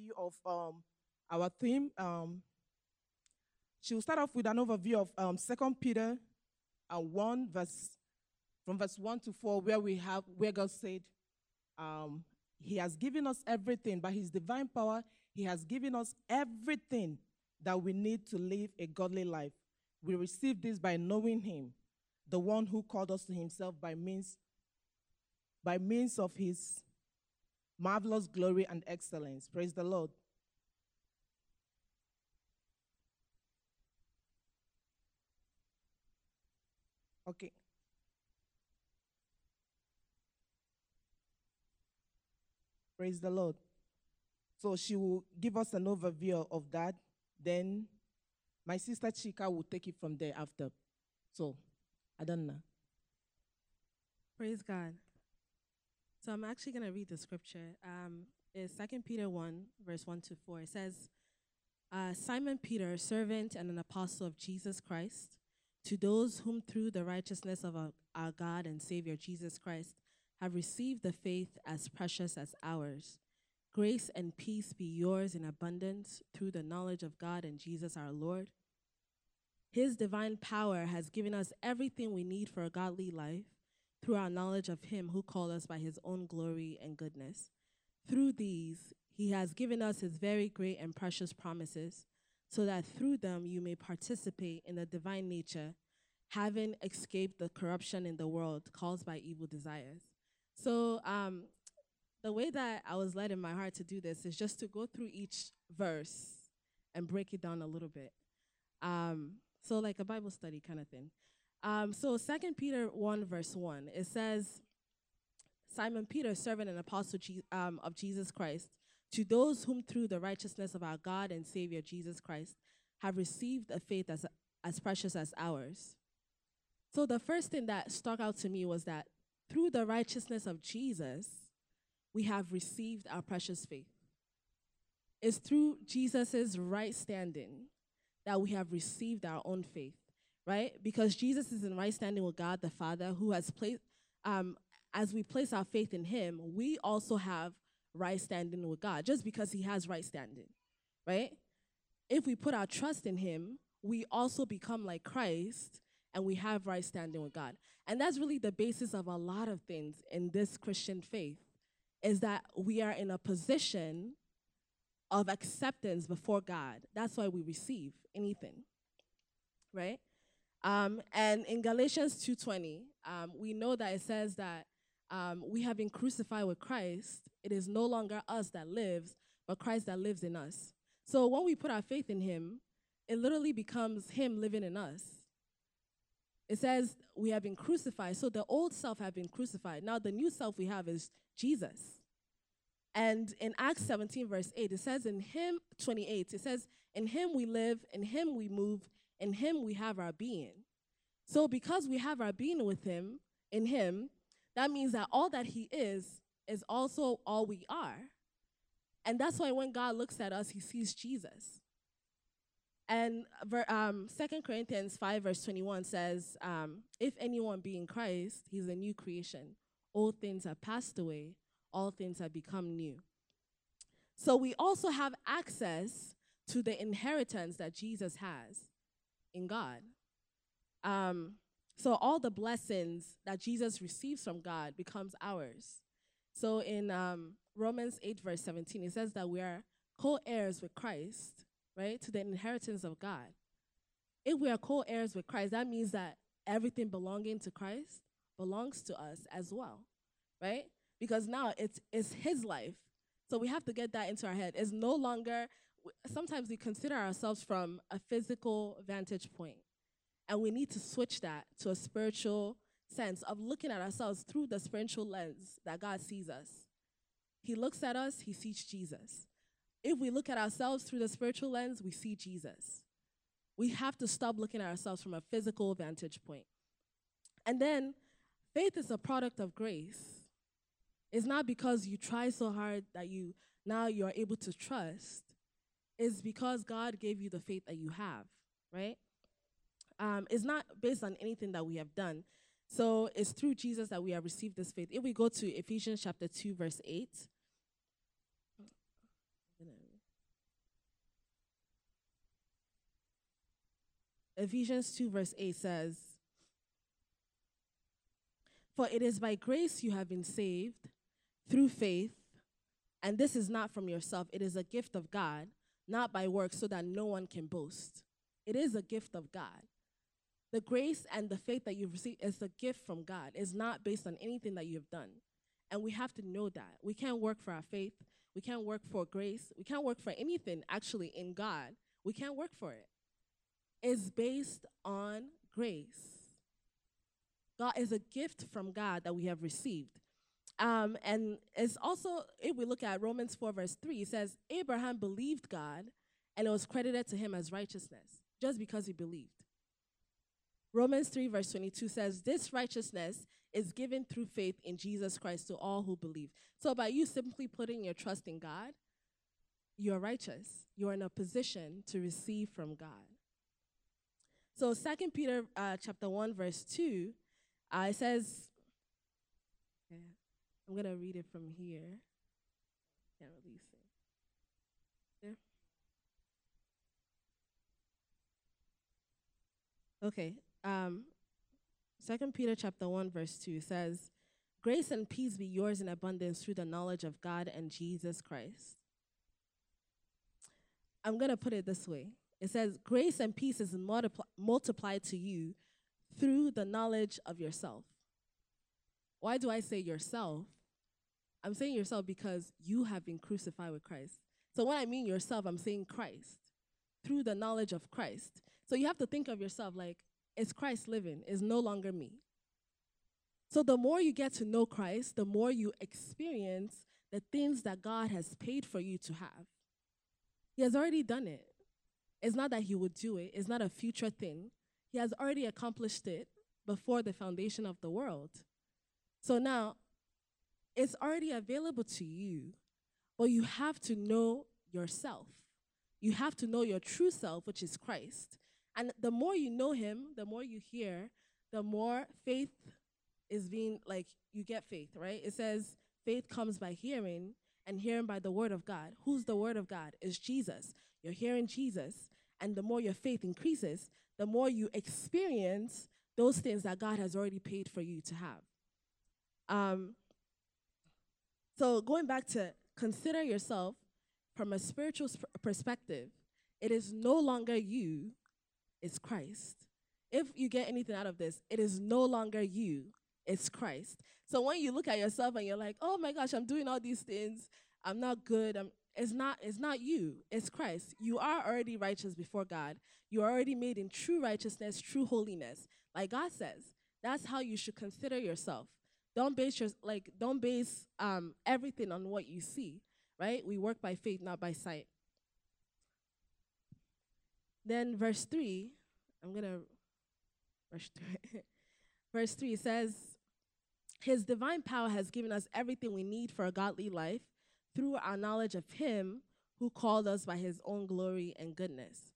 overview of our theme. She will start off with an overview of 2 Peter 1 verse from verse 1 to 4, where God said, um, He has given us everything by His divine power. He has given us everything that we need to live a godly life. We receive this by knowing Him, the one who called us to Himself by means of His marvelous glory and excellence. Praise the Lord. Okay. Praise the Lord. So she will give us an overview of that. Then my sister Chika will take it from there after. So, I don't know. Praise God. So I'm actually going to read the scripture. It's 2 Peter 1, verse 1 to 4. It says, Simon Peter, servant and an apostle of Jesus Christ, to those whom through the righteousness of our God and Savior Jesus Christ have received the faith as precious as ours. Grace and peace be yours in abundance through the knowledge of God and Jesus our Lord. His divine power has given us everything we need for a godly life through our knowledge of Him who called us by His own glory and goodness. Through these, He has given us His very great and precious promises, so that through them you may participate in the divine nature, having escaped the corruption in the world caused by evil desires. So, the way that I was led in my heart to do this is just to go through each verse and break it down a little bit. So like a Bible study kind of thing. So 2 Peter 1 verse 1, it says, Simon Peter, servant and apostle of Jesus Christ, to those whom through the righteousness of our God and Savior Jesus Christ have received a faith as precious as ours. So the first thing that stuck out to me was that through the righteousness of Jesus, we have received our precious faith. It's through Jesus' right standing that we have received our own faith, right? Because Jesus is in right standing with God the Father, who has placed, as we place our faith in Him, we also have right standing with God, just because He has right standing, right? If we put our trust in Him, we also become like Christ, and we have right standing with God. And that's really the basis of a lot of things in this Christian faith, is that we are in a position of acceptance before God. That's why we receive anything, right? And in Galatians 2:20, we know that it says that we have been crucified with Christ. It is no longer us that lives, but Christ that lives in us. So when we put our faith in Him, it literally becomes Him living in us. It says we have been crucified. So the old self have been crucified. Now the new self we have is Jesus. And in Acts 17, verse 8, it says in Him, 28, it says, in Him we live, in Him we move, in Him we have our being. So because we have our being with Him, in Him, that means that all that He is also all we are. And that's why when God looks at us, He sees Jesus. And 2 Corinthians 5, verse 21 says, if anyone be in Christ, he's a new creation. Old things have passed away. All things have become new. So we also have access to the inheritance that Jesus has in God. So all the blessings that Jesus receives from God becomes ours. So in Romans 8, verse 17, it says that we are co-heirs with Christ, right, to the inheritance of God. If we are co-heirs with Christ, that means that everything belonging to Christ belongs to us as well, right? Because now it's His life. So we have to get that into our head. It's no longer, sometimes we consider ourselves from a physical vantage point. And we need to switch that to a spiritual sense of looking at ourselves through the spiritual lens that God sees us. He looks at us, He sees Jesus. If we look at ourselves through the spiritual lens, we see Jesus. We have to stop looking at ourselves from a physical vantage point. And then faith is a product of grace. It's not because you try so hard that now you're able to trust. It's because God gave you the faith that you have, right? It's not based on anything that we have done. So it's through Jesus that we have received this faith. If we go to Ephesians chapter 2, verse 8. Ephesians 2, verse 8 says, "For it is by grace you have been saved through faith, and this is not from yourself. It is a gift of God, not by works, so that no one can boast." It is a gift of God. The grace and the faith that you've received is a gift from God. It's not based on anything that you've done. And we have to know that. We can't work for our faith. We can't work for grace. We can't work for anything actually in God. We can't work for it. It's based on grace. God is a gift from God that we have received. And it's also, if we look at Romans 4, verse 3, it says, Abraham believed God, and it was credited to him as righteousness, just because he believed. Romans 3, verse 22 says, this righteousness is given through faith in Jesus Christ to all who believe. So by you simply putting your trust in God, you're righteous. You're in a position to receive from God. So 2 Peter chapter 1, verse 2, it says, I'm going to read it from here. Can't release it. There. Okay. 2 Peter chapter 1, verse 2 says, grace and peace be yours in abundance through the knowledge of God and Jesus Christ. I'm going to put it this way. It says, grace and peace is multiplied to you through the knowledge of yourself. Why do I say yourself? I'm saying yourself because you have been crucified with Christ. So when I mean yourself, I'm saying Christ, through the knowledge of Christ. So you have to think of yourself like, it's Christ living, it's no longer me. So the more you get to know Christ, the more you experience the things that God has paid for you to have. He has already done it. It's not that he would do it. It's not a future thing. He has already accomplished it before the foundation of the world. So now, it's already available to you, but you have to know yourself. You have to know your true self, which is Christ. And the more you know him, the more you hear, the more faith is being, like, you get faith, right? It says faith comes by hearing, and hearing by the word of God. Who's the word of God? It's Jesus. You're hearing Jesus, and the more your faith increases, the more you experience those things that God has already paid for you to have. So going back to consider yourself from a spiritual perspective, it is no longer you, it's Christ. If you get anything out of this, it is no longer you, it's Christ. So when you look at yourself and you're like, oh my gosh, I'm doing all these things, I'm not good, it's not you, it's Christ. You are already righteous before God. You are already made in true righteousness, true holiness. Like God says, that's how you should consider yourself. Don't base everything on what you see, right? We work by faith, not by sight. Then verse 3, I'm going to rush through it. Verse 3 says, his divine power has given us everything we need for a godly life through our knowledge of him who called us by his own glory and goodness.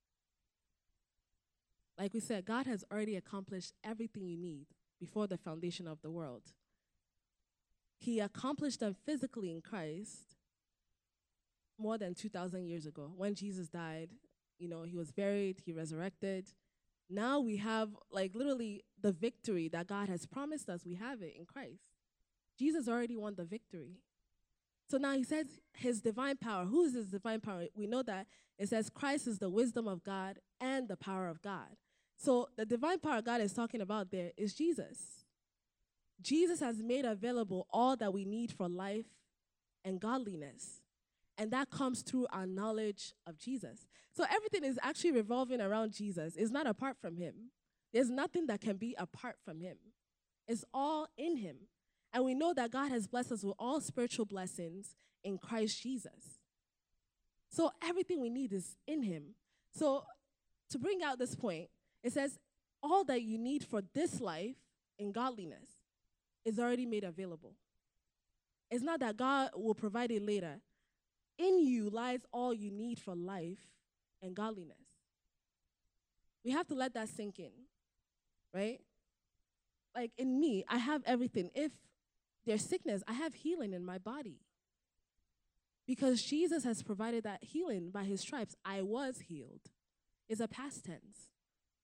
Like we said, God has already accomplished everything you need before the foundation of the world. He accomplished them physically in Christ more than 2,000 years ago. When Jesus died, he was buried, he resurrected. Now we have, like, literally the victory that God has promised us. We have it in Christ. Jesus already won the victory. So now he says his divine power. Who is his divine power? We know that it says Christ is the wisdom of God and the power of God. So the divine power God is talking about there is Jesus. Jesus has made available all that we need for life and godliness. And that comes through our knowledge of Jesus. So everything is actually revolving around Jesus. It's not apart from him. There's nothing that can be apart from him. It's all in him. And we know that God has blessed us with all spiritual blessings in Christ Jesus. So everything we need is in him. So to bring out this point, it says all that you need for this life in godliness is already made available. It's not that God will provide it later. In you lies all you need for life and godliness. We have to let that sink in, right? Like in me, I have everything. If there's sickness, I have healing in my body. Because Jesus has provided that healing by his stripes. I was healed. It's a past tense.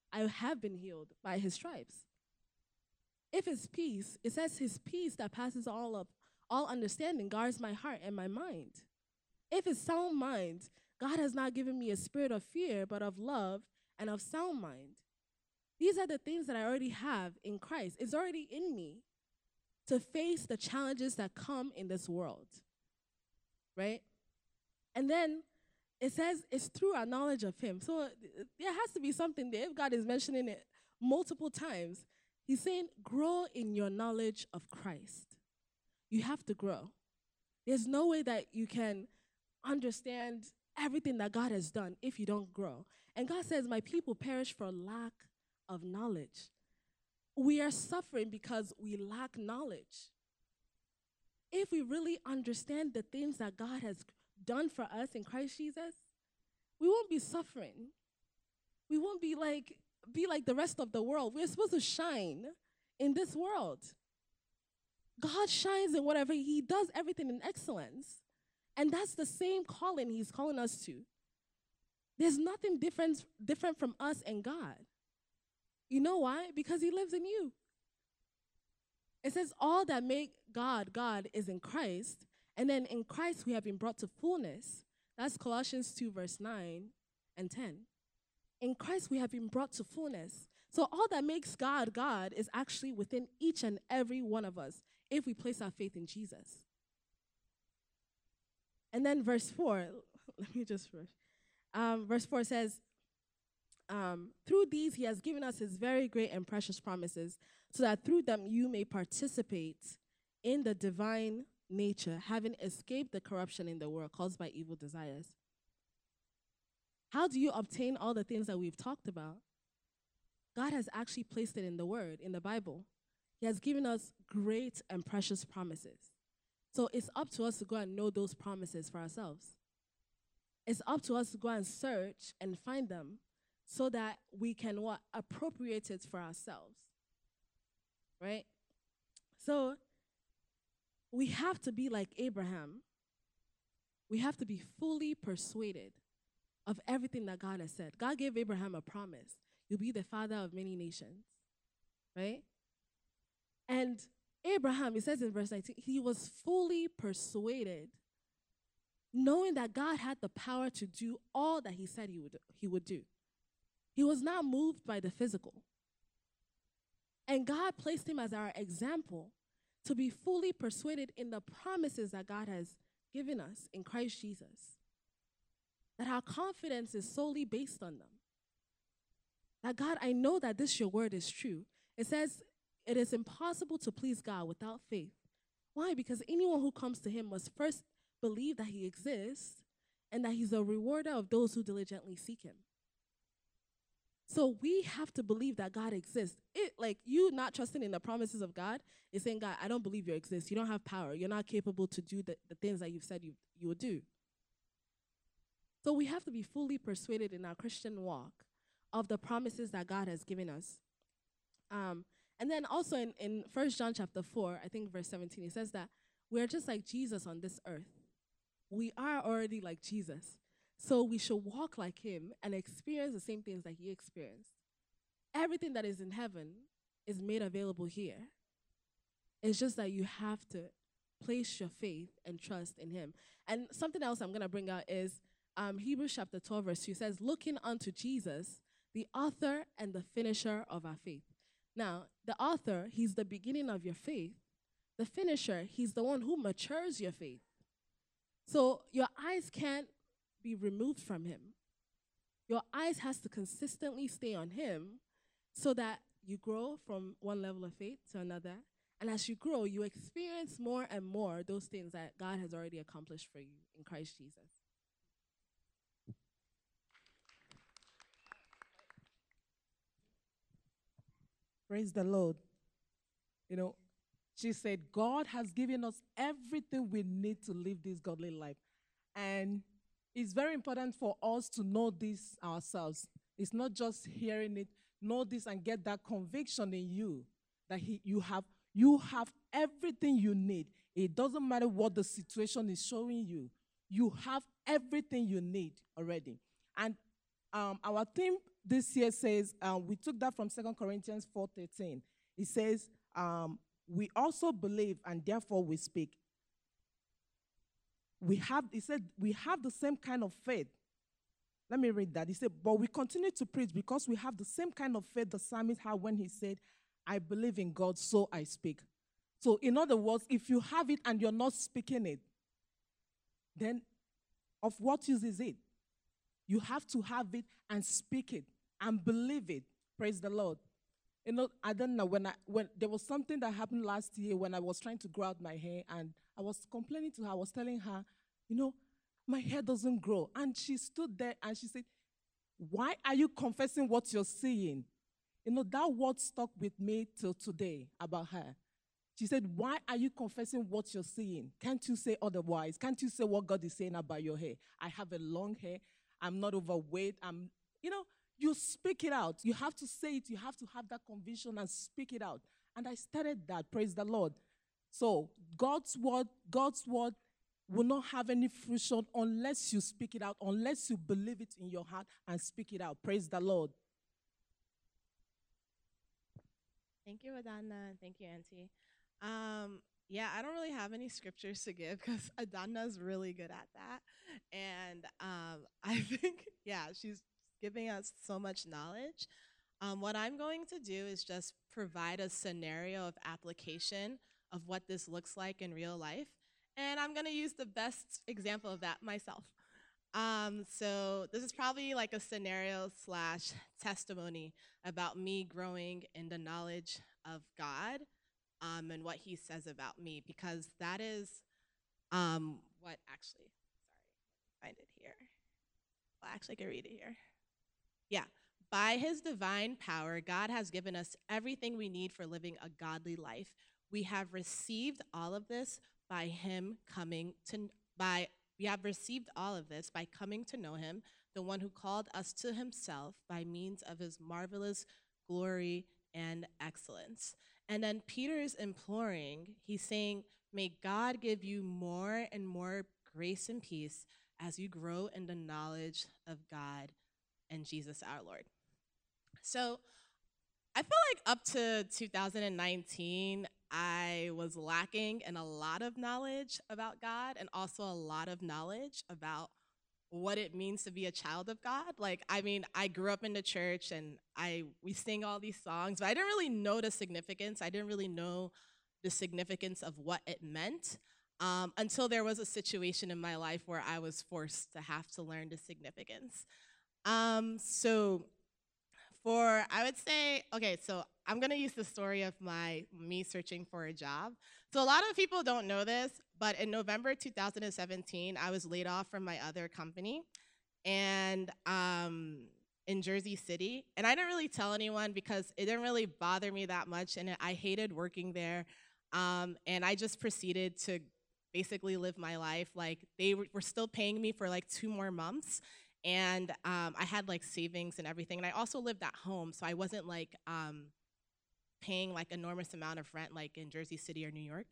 I have been healed by his stripes. If it's peace, it says his peace that passes all understanding guards my heart and my mind. If it's sound mind, God has not given me a spirit of fear, but of love and of sound mind. These are the things that I already have in Christ. It's already in me to face the challenges that come in this world, right? And then it says it's through our knowledge of him. So there has to be something there. If God is mentioning it multiple times, he's saying, grow in your knowledge of Christ. You have to grow. There's no way that you can understand everything that God has done if you don't grow. And God says, my people perish for lack of knowledge. We are suffering because we lack knowledge. If we really understand the things that God has done for us in Christ Jesus, we won't be suffering. We won't be like the rest of the world. We're supposed to shine in this world. God shines in whatever he does, everything in excellence. And that's the same calling he's calling us to. There's nothing different from us and God. You know why? Because he lives in you. It says all that make God, God is in Christ. And then in Christ we have been brought to fullness. That's Colossians 2 verse 9 and 10. In Christ we have been brought to fullness. So all that makes God, God is actually within each and every one of us if we place our faith in Jesus. And then verse 4, let me just rush. Verse 4 says, through these he has given us his very great and precious promises, so that through them you may participate in the divine nature, having escaped the corruption in the world caused by evil desires. How do you obtain all the things that we've talked about? God has actually placed it in the Word, in the Bible. He has given us great and precious promises. So it's up to us to go and know those promises for ourselves. It's up to us to go and search and find them so that we can appropriate it for ourselves. Right? So we have to be like Abraham. We have to be fully persuaded of everything that God has said. God gave Abraham a promise. You'll be the father of many nations. Right? And Abraham, it says in verse 19, he was fully persuaded, knowing that God had the power to do all that he said he would do. He was not moved by the physical. And God placed him as our example to be fully persuaded in the promises that God has given us in Christ Jesus. That our confidence is solely based on them. That God, I know that this your word is true. It says it is impossible to please God without faith. Why? Because anyone who comes to him must first believe that he exists and that he's a rewarder of those who diligently seek him. So we have to believe that God exists. Like you not trusting in the promises of God is saying, God, I don't believe you exist. You don't have power. You're not capable to do the things that you've said you would do. So we have to be fully persuaded in our Christian walk of the promises that God has given us. And then also in 1 John chapter 4, I think verse 17, it says that we're just like Jesus on this earth. We are already like Jesus. So we should walk like him and experience the same things that he experienced. Everything that is in heaven is made available here. It's just that you have to place your faith and trust in him. And something else I'm going to bring out is Hebrews chapter 12 verse 2 says, looking unto Jesus, the author and the finisher of our faith. Now, the author, he's the beginning of your faith. The finisher, he's the one who matures your faith. So your eyes can't be removed from him. Your eyes has to consistently stay on him so that you grow from one level of faith to another. And as you grow, you experience more and more those things that God has already accomplished for you in Christ Jesus. Praise the Lord. You know, she said, God has given us everything we need to live this godly life. And it's very important for us to know this ourselves. It's not just hearing it, know this and get that conviction in you that you have everything you need. It doesn't matter what the situation is showing you. You have everything you need already. And Our theme this year says, we took that from 2 Corinthians 4:13. It says, we also believe and therefore we speak. He said, we have the same kind of faith. Let me read that. He said, but we continue to preach because we have the same kind of faith the psalmist had when he said, I believe in God, so I speak. So in other words, if you have it and you're not speaking it, then of what use is it? You have to have it and speak it and believe it. Praise the Lord. You know, I don't know, when there was something that happened last year when I was trying to grow out my hair, and I was complaining to her, I was telling her, you know, my hair doesn't grow. And she stood there and she said, why are you confessing what you're seeing? You know, that word stuck with me till today about her. She said, why are you confessing what you're seeing? Can't you say otherwise? Can't you say what God is saying about your hair? I have a long hair. I'm not overweight. You speak it out. You have to say it. You have to have that conviction and speak it out. And I started that. Praise the Lord. So God's word will not have any fruition unless you speak it out, unless you believe it in your heart and speak it out. Praise the Lord. Thank you, Adana, and thank you, Auntie. Yeah, I don't really have any scriptures to give because Adana's really good at that. And I think, yeah, she's giving us so much knowledge. What I'm going to do is just provide a scenario of application of what this looks like in real life. And I'm going to use the best example of that myself. So this is probably like a scenario / testimony about me growing in the knowledge of God and what he says about me, because that is what actually, sorry, find it here. Well, actually, I can read it here. Yeah. By his divine power, God has given us everything we need for living a godly life. We have received all of this by him coming to, we have received all of this by coming to know him, the one who called us to himself by means of his marvelous glory and excellence. And then Peter is imploring, he's saying, may God give you more and more grace and peace as you grow in the knowledge of God and Jesus our Lord. So I feel like up to 2019, I was lacking in a lot of knowledge about God and also a lot of knowledge about what it means to be a child of God. Like, I mean, I grew up in the church and we sing all these songs, but I didn't really know the significance. I didn't really know the significance of what it meant until there was a situation in my life where I was forced to have to learn the significance. I would say, okay, so I'm gonna use the story of me searching for a job. So a lot of people don't know this, but in November 2017, I was laid off from my other company, and in Jersey City. And I didn't really tell anyone because it didn't really bother me that much, and I hated working there. And I just proceeded to basically live my life. Like, they were still paying me for like 2 more months. And I had like savings and everything. And I also lived at home, so I wasn't like paying like enormous amount of rent like in Jersey City or New York.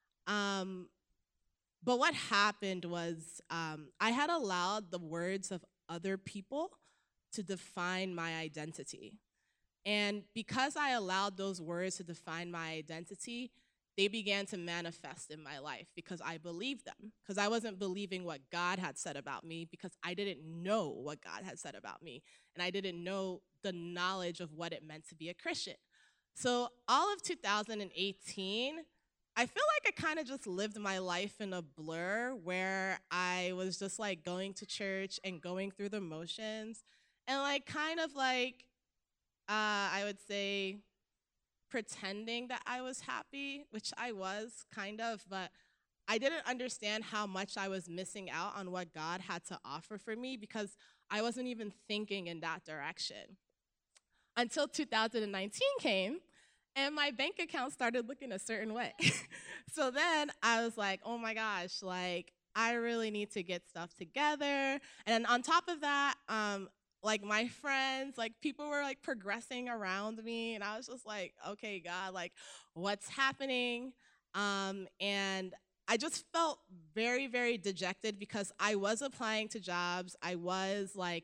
But what happened was I had allowed the words of other people to define my identity. And because I allowed those words to define my identity, they began to manifest in my life because I believed them, because I wasn't believing what God had said about me, because I didn't know what God had said about me, and I didn't know the knowledge of what it meant to be a Christian. So all of 2018, I feel like I kind of just lived my life in a blur where I was just like going to church and going through the motions and like kind of like, I would say, pretending that I was happy, which I was kind of, but I didn't understand how much I was missing out on what God had to offer for me because I wasn't even thinking in that direction. Until 2019 came, and my bank account started looking a certain way. So then I was like, oh my gosh, like, I really need to get stuff together. And on top of that, like my friends, like people were like progressing around me, and I was just like, okay, God, like what's happening? And I just felt very, very dejected because I was applying to jobs. I was like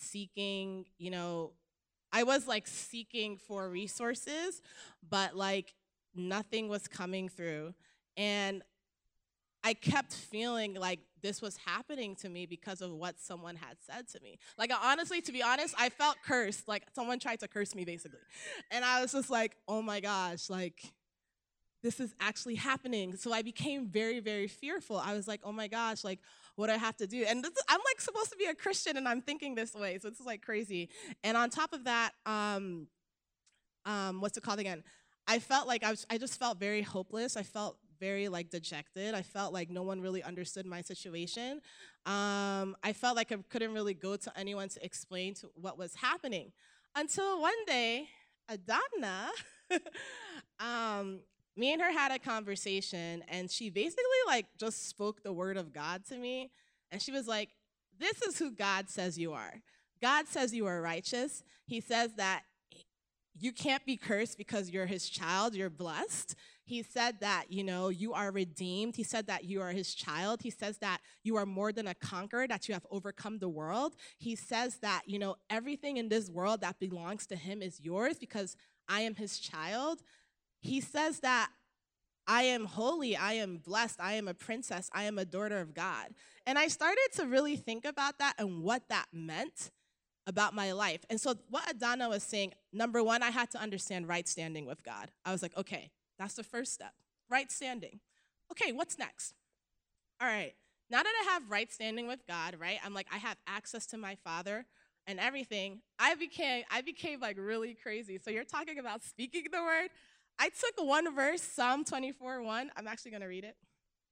seeking, I was like seeking for resources, but like nothing was coming through. And I kept feeling like this was happening to me because of what someone had said to me. Like, honestly, to be honest, I felt cursed. Like, someone tried to curse me, basically. And I was just like, oh my gosh, like, this is actually happening. So I became very, very fearful. I was like, oh my gosh, like, what do I have to do? And I'm like supposed to be a Christian, and I'm thinking this way. So this is like crazy. And on top of that, what's it called again? I felt like I just felt very hopeless. I felt very like dejected. I felt like no one really understood my situation. I felt like I couldn't really go to anyone to explain to what was happening. Until one day, Adana, me and her had a conversation, and she basically like just spoke the word of God to me. And she was like, this is who God says you are. God says you are righteous. He says that you can't be cursed because you're his child, you're blessed. He said that, you are redeemed. He said that you are his child. He says that you are more than a conqueror, that you have overcome the world. He says that, everything in this world that belongs to him is yours because I am his child. He says that I am holy, I am blessed, I am a princess, I am a daughter of God. And I started to really think about that and what that meant about my life. And so what Adana was saying, number one, I had to understand right standing with God. I was like, okay, that's the first step, right standing. Okay, what's next? All right, now that I have right standing with God, right, I'm like, I have access to my Father and everything. I became like really crazy. So you're talking about speaking the word. I took one verse, Psalm 24:1. I'm actually going to read it.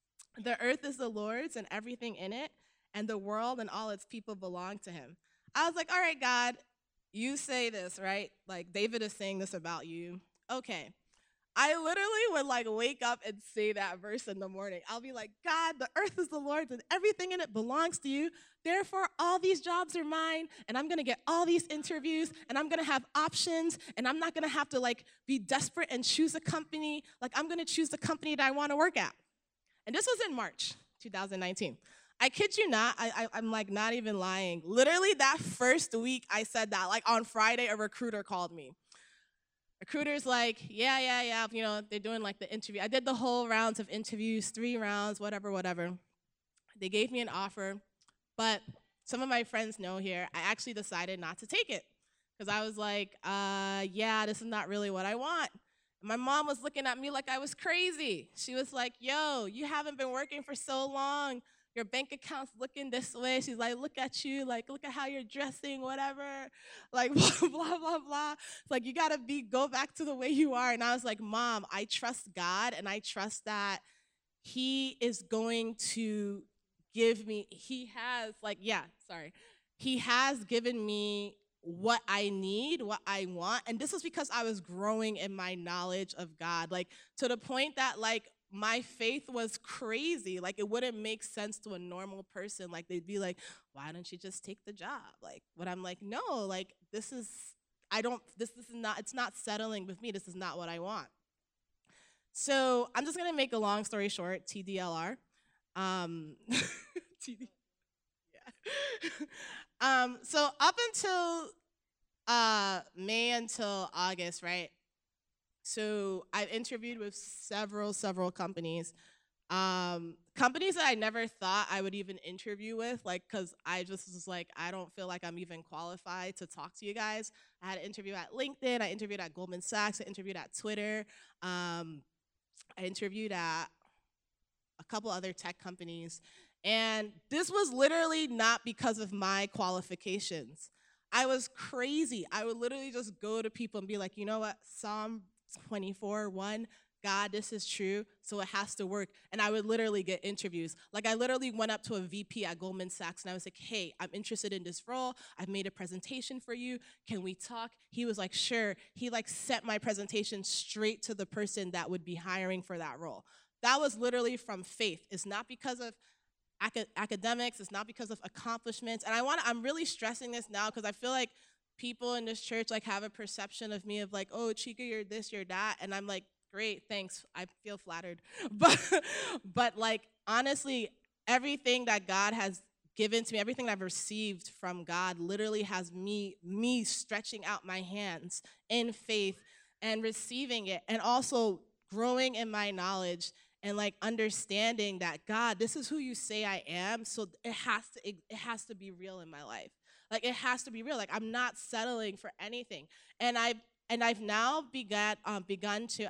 The earth is the Lord's and everything in it, and the world and all its people belong to him. I was like, all right, God, you say this, right? Like, David is saying this about you. Okay. I literally would like wake up and say that verse in the morning. I'll be like, God, the earth is the Lord's and everything in it belongs to you. Therefore, all these jobs are mine, and I'm going to get all these interviews, and I'm going to have options, and I'm not going to have to like be desperate and choose a company. Like, I'm going to choose the company that I want to work at. And this was in March 2019. I kid you not, I'm like not even lying. Literally that first week I said that, like on Friday, a recruiter called me. Recruiter's like, yeah, they're doing like the interview. I did the whole rounds of interviews, 3 rounds, whatever. They gave me an offer, but some of my friends know here, I actually decided not to take it because I was like, yeah, this is not really what I want. My mom was looking at me like I was crazy. She was like, yo, you haven't been working for so long. Your bank account's looking this way. She's like, look at you, like, look at how you're dressing, whatever, like, blah, blah, blah. It's like, you gotta go back to the way you are. And I was like, Mom, I trust God, and I trust that he is going to give me, he has given me what I need, what I want. And this was because I was growing in my knowledge of God, like, to the point that, like, my faith was crazy. Like, it wouldn't make sense to a normal person. Like, they'd be like, why don't you just take the job? Like, but I'm like, no, like, this is not, it's not settling with me. This is not what I want. So I'm just going to make a long story short, TDLR. TD, yeah. So up until May until August, right? So I've interviewed with several companies, companies that I never thought I would even interview with, like, because I just was like, I don't feel like I'm even qualified to talk to you guys. I had an interview at LinkedIn, I interviewed at Goldman Sachs, I interviewed at Twitter, I interviewed at a couple other tech companies, and this was literally not because of my qualifications. I was crazy. I would literally just go to people and be like, you know what, Psalm 24:1, God, this is true, so it has to work. And I would literally get interviews. Like, I literally went up to a VP at Goldman Sachs, and I was like, hey, I'm interested in this role. I've made a presentation for you. Can we talk? He was like, sure. He, like, sent my presentation straight to the person that would be hiring for that role. That was literally from faith. It's not because of academics. It's not because of accomplishments. And I'm really stressing this now because I feel like people in this church like have a perception of me of like, oh, Chika, you're this, you're that. And I'm like, great, thanks. I feel flattered. But like, honestly, everything that God has given to me, everything I've received from God literally has me stretching out my hands in faith and receiving it, and also growing in my knowledge and like understanding that, God, this is who you say I am, so it has to be real in my life. Like, it has to be real. Like, I'm not settling for anything. And I've now begun to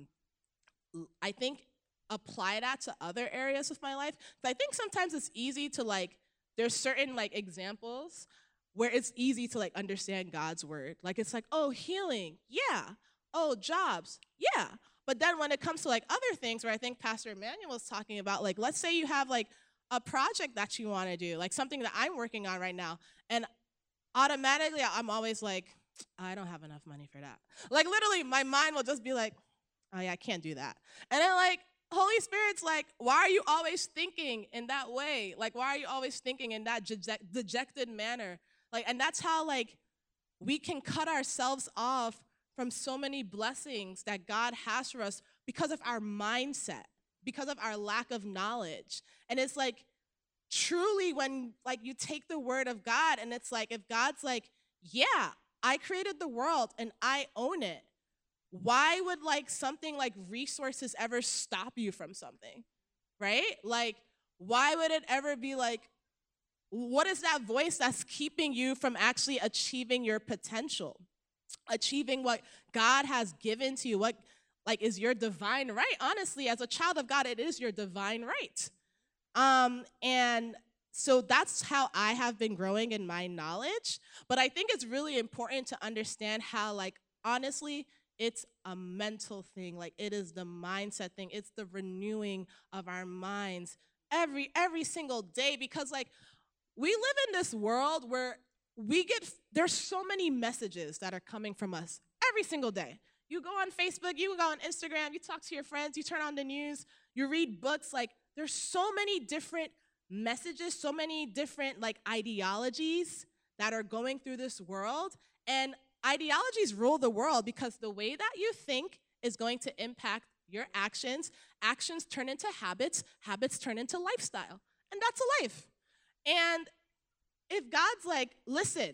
I think apply that to other areas of my life. So I think sometimes it's easy to like, there's certain like examples where it's easy to like understand God's word. Like, it's like, oh, healing, yeah. Oh, jobs, yeah. But then when it comes to like other things where I think Pastor Emmanuel was talking about, like, let's say you have like a project that you want to do, like something that I'm working on right now, and automatically I'm always like, I don't have enough money for that. Like, literally my mind will just be like, oh yeah, I can't do that. And then like, Holy Spirit's like, why are you always thinking in that way? Like, why are you always thinking in that dejected manner? Like, and that's how like we can cut ourselves off from so many blessings that God has for us because of our mindset, because of our lack of knowledge. And it's like, truly, when like you take the word of God and it's like, if God's like, yeah, I created the world and I own it, why would like something like resources ever stop you from something, right? Like, why would it ever be like, what is that voice that's keeping you from actually achieving your potential, achieving what God has given to you, what like is your divine right? Honestly, as a child of God, it is your divine right. And so that's how I have been growing in my knowledge. But I think it's really important to understand how, like, honestly, it's a mental thing. Like, it is the mindset thing. It's the renewing of our minds every single day, because like we live in this world where there's so many messages that are coming from us every single day. You go on Facebook, you go on Instagram, you talk to your friends, you turn on the news, you read books. Like, there's so many different messages, so many different like ideologies that are going through this world. And ideologies rule the world because the way that you think is going to impact your actions. Actions turn into habits, habits turn into lifestyle. And that's a life. And if God's like, listen,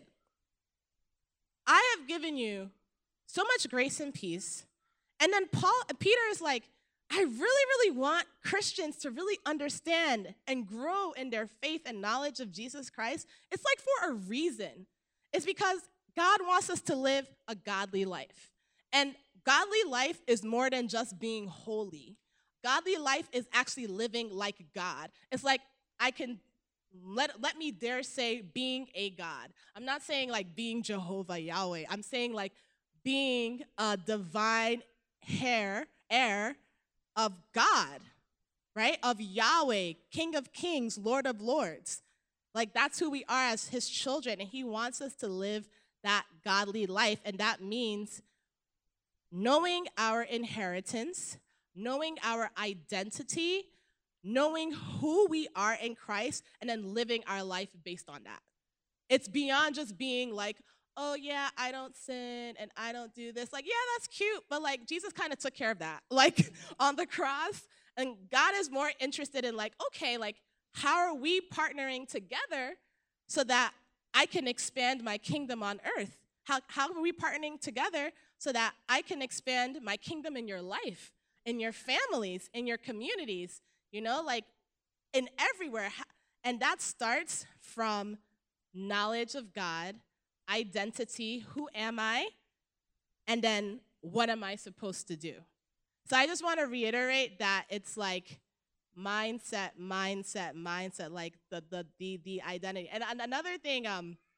I have given you so much grace and peace. And then Peter is like, I really, really want Christians to really understand and grow in their faith and knowledge of Jesus Christ. It's like for a reason. It's because God wants us to live a godly life. And godly life is more than just being holy. Godly life is actually living like God. It's like, I can let me dare say being a God. I'm not saying like being Jehovah Yahweh. I'm saying like being a divine heir of God, right? Of Yahweh, King of Kings, Lord of Lords. Like, that's who we are as his children, and he wants us to live that godly life, and that means knowing our inheritance, knowing our identity, knowing who we are in Christ, and then living our life based on that. It's beyond just being like, oh yeah, I don't sin and I don't do this. Like, yeah, that's cute, but like Jesus kind of took care of that, like on the cross. And God is more interested in like, okay, like how are we partnering together so that I can expand my kingdom on earth? How are we partnering together so that I can expand my kingdom in your life, in your families, in your communities, you know, like in everywhere. And that starts from knowledge of God, identity, who am I, and then what am I supposed to do? So I just want to reiterate that it's like mindset, like the identity. And another thing,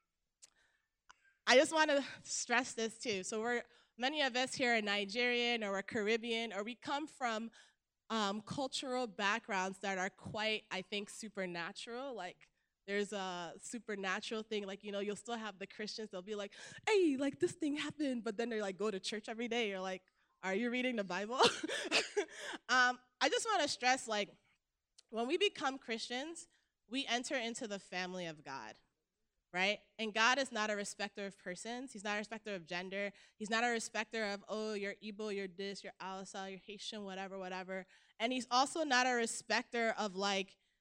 I just want to stress this too. So many of us here are Nigerian or we're Caribbean, or we come from cultural backgrounds that are quite, I think, supernatural. Like, there's a supernatural thing. Like, you know, you'll still have the Christians. They'll be like, hey, like this thing happened. But then they like go to church every day. You're like, are you reading the Bible? I just want to stress, like, when we become Christians, we enter into the family of God, right? And God is not a respecter of persons. He's not a respecter of gender. He's not a respecter of, oh, you're Igbo, you're this, you're Alasa, you're Haitian, whatever. And he's also not a respecter of, like,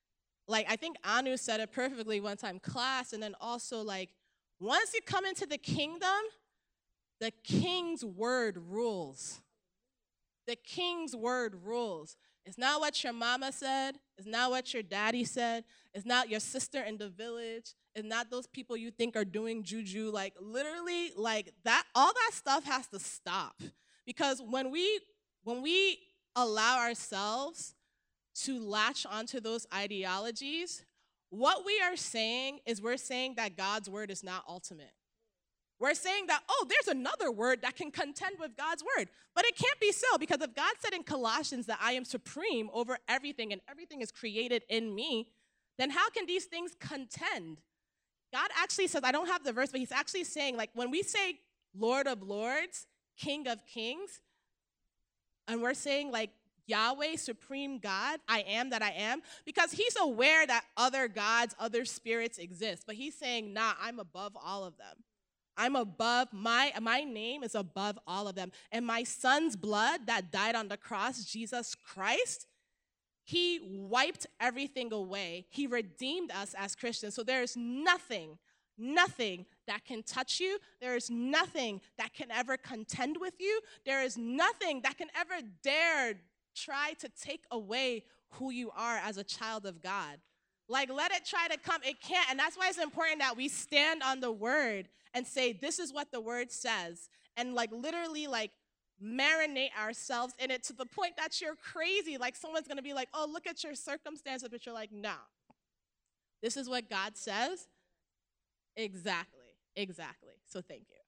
like I think Anu said it perfectly one time, class, and then also like once you come into the kingdom, the king's word rules. The king's word rules. It's not what your mama said. It's not what your daddy said. It's not your sister in the village. It's not those people you think are doing juju. Like literally, like that, all that stuff has to stop. Because when we allow ourselves to latch onto those ideologies, what we are saying is we're saying that God's word is not ultimate. We're saying that, oh, there's another word that can contend with God's word. But it can't be so, because if God said in Colossians that I am supreme over everything and everything is created in me, then how can these things contend? God actually says, I don't have the verse, but he's actually saying, like, when we say Lord of Lords, King of Kings, and we're saying, like, Yahweh, supreme God, I am that I am, because he's aware that other gods, other spirits exist. But he's saying, nah, I'm above all of them. I'm above, my name is above all of them. And my son's blood that died on the cross, Jesus Christ, he wiped everything away. He redeemed us as Christians. So there is nothing that can touch you. There is nothing that can ever contend with you. There is nothing that can ever dare try to take away who you are as a child of God. Like, let it try to come. It can't. And that's why it's important that we stand on the word and say, this is what the word says. And, like, literally, like, marinate ourselves in it to the point that you're crazy. Like, someone's going to be like, oh, look at your circumstances. But you're like, no. This is what God says. Exactly. So thank you.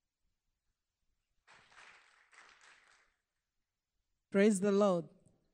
Praise the Lord.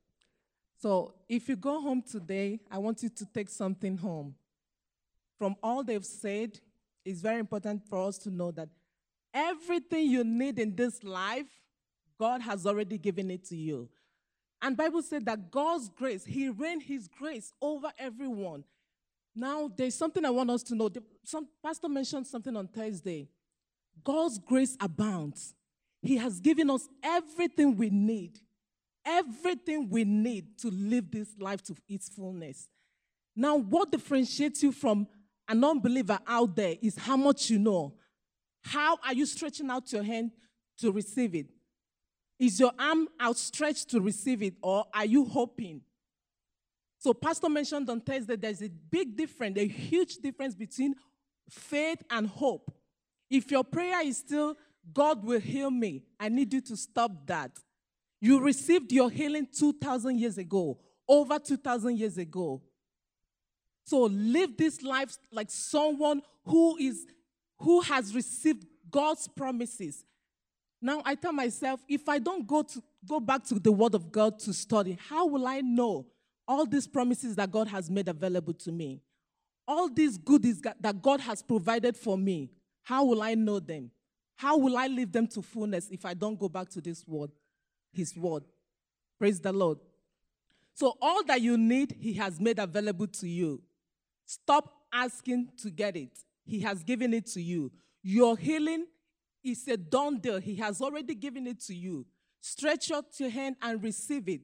So if you go home today, I want you to take something home. From all they've said, it's very important for us to know that everything you need in this life, God has already given it to you. And Bible said that God's grace, he rained his grace over everyone. Now, there's something I want us to know. Some pastor mentioned something on Thursday. God's grace abounds. He has given us everything we need. Everything we need to live this life to its fullness. Now, what differentiates you from an unbeliever out there is how much you know. How are you stretching out your hand to receive it? Is your arm outstretched to receive it, or are you hoping? So pastor mentioned on Thursday there's a big difference, a huge difference between faith and hope. If your prayer is still, God will heal me, I need you to stop that. You received your healing 2,000 years ago, over 2,000 years ago. So live this life like someone who has received God's promises. Now I tell myself, if I don't go back to the Word of God to study, how will I know all these promises that God has made available to me? All these goodies that God has provided for me, how will I know them? How will I live them to fullness if I don't go back to this Word? His word. Praise the Lord. So all that you need, he has made available to you. Stop asking to get it. He has given it to you. Your healing is a done deal. He has already given it to you. Stretch out your hand and receive it.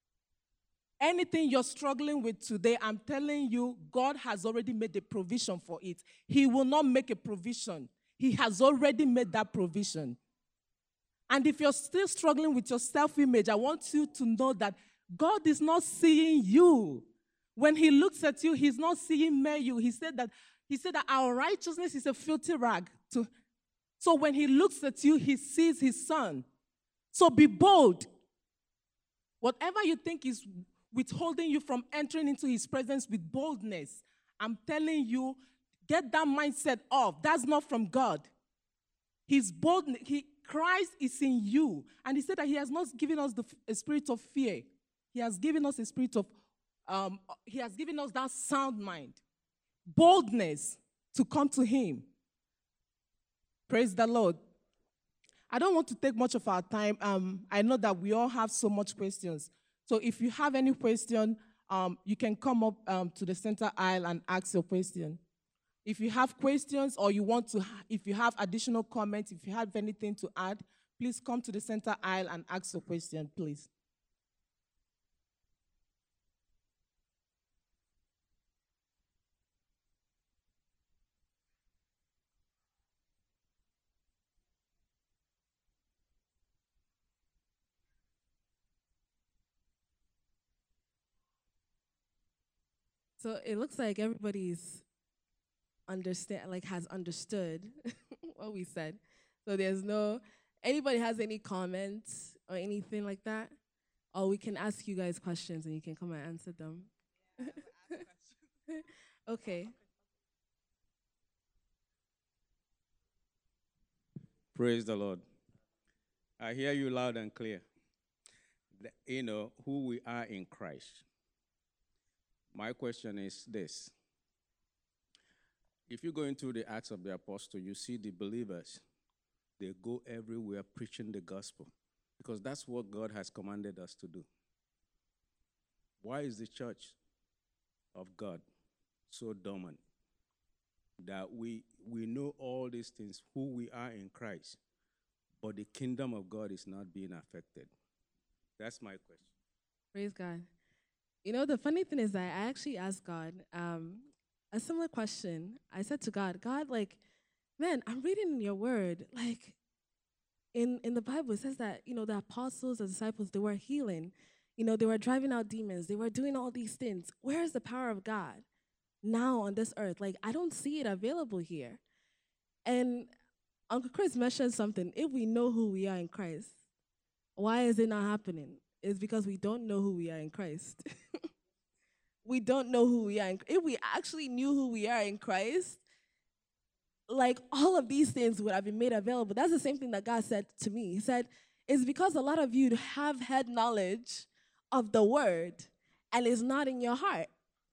Anything you're struggling with today, I'm telling you, God has already made a provision for it. He will not make a provision. He has already made that provision. And if you're still struggling with your self-image, I want you to know that God is not seeing you. When he looks at you, he's not seeing you. He said that our righteousness is a filthy rag. So when he looks at you, he sees his son. So be bold. Whatever you think is withholding you from entering into his presence with boldness, I'm telling you, get that mindset off. That's not from God. His boldness, Christ is in you. And he said that he has not given us a spirit of fear. He has given us a spirit of, he has given us that sound mind. Boldness to come to him. Praise the Lord. I don't want to take much of our time. I know that we all have so much questions. So if you have any question, you can come up to the center aisle and ask your question. If you have questions or if you have additional comments, if you have anything to add, please come to the center aisle and ask your question, please. So it looks like everybody's understand like has understood what we said. So there's no anybody has any comments or anything like that, or we can ask you guys questions and you can come and answer them. Okay. Praise the Lord. I hear you loud and clear. You know who we are in Christ. My question is this. If you go into the Acts of the Apostle, you see the believers. They go everywhere preaching the gospel because that's what God has commanded us to do. Why is the church of God so dormant that we know all these things, who we are in Christ, but the kingdom of God is not being affected? That's my question. Praise God. You know, the funny thing is that I actually asked God a similar question. I said to God, God, like, man, I'm reading in your word, like, in the Bible, it says that, you know, the apostles, the disciples, they were healing. You know, they were driving out demons. They were doing all these things. Where is the power of God now on this earth? Like, I don't see it available here. And Uncle Chris mentioned something. If we know who we are in Christ, why is it not happening? It's because we don't know who we are in Christ. We don't know who we are. If we actually knew who we are in Christ, like all of these things would have been made available. That's the same thing that God said to me. He said, it's because a lot of you have had knowledge of the word and it's not in your heart.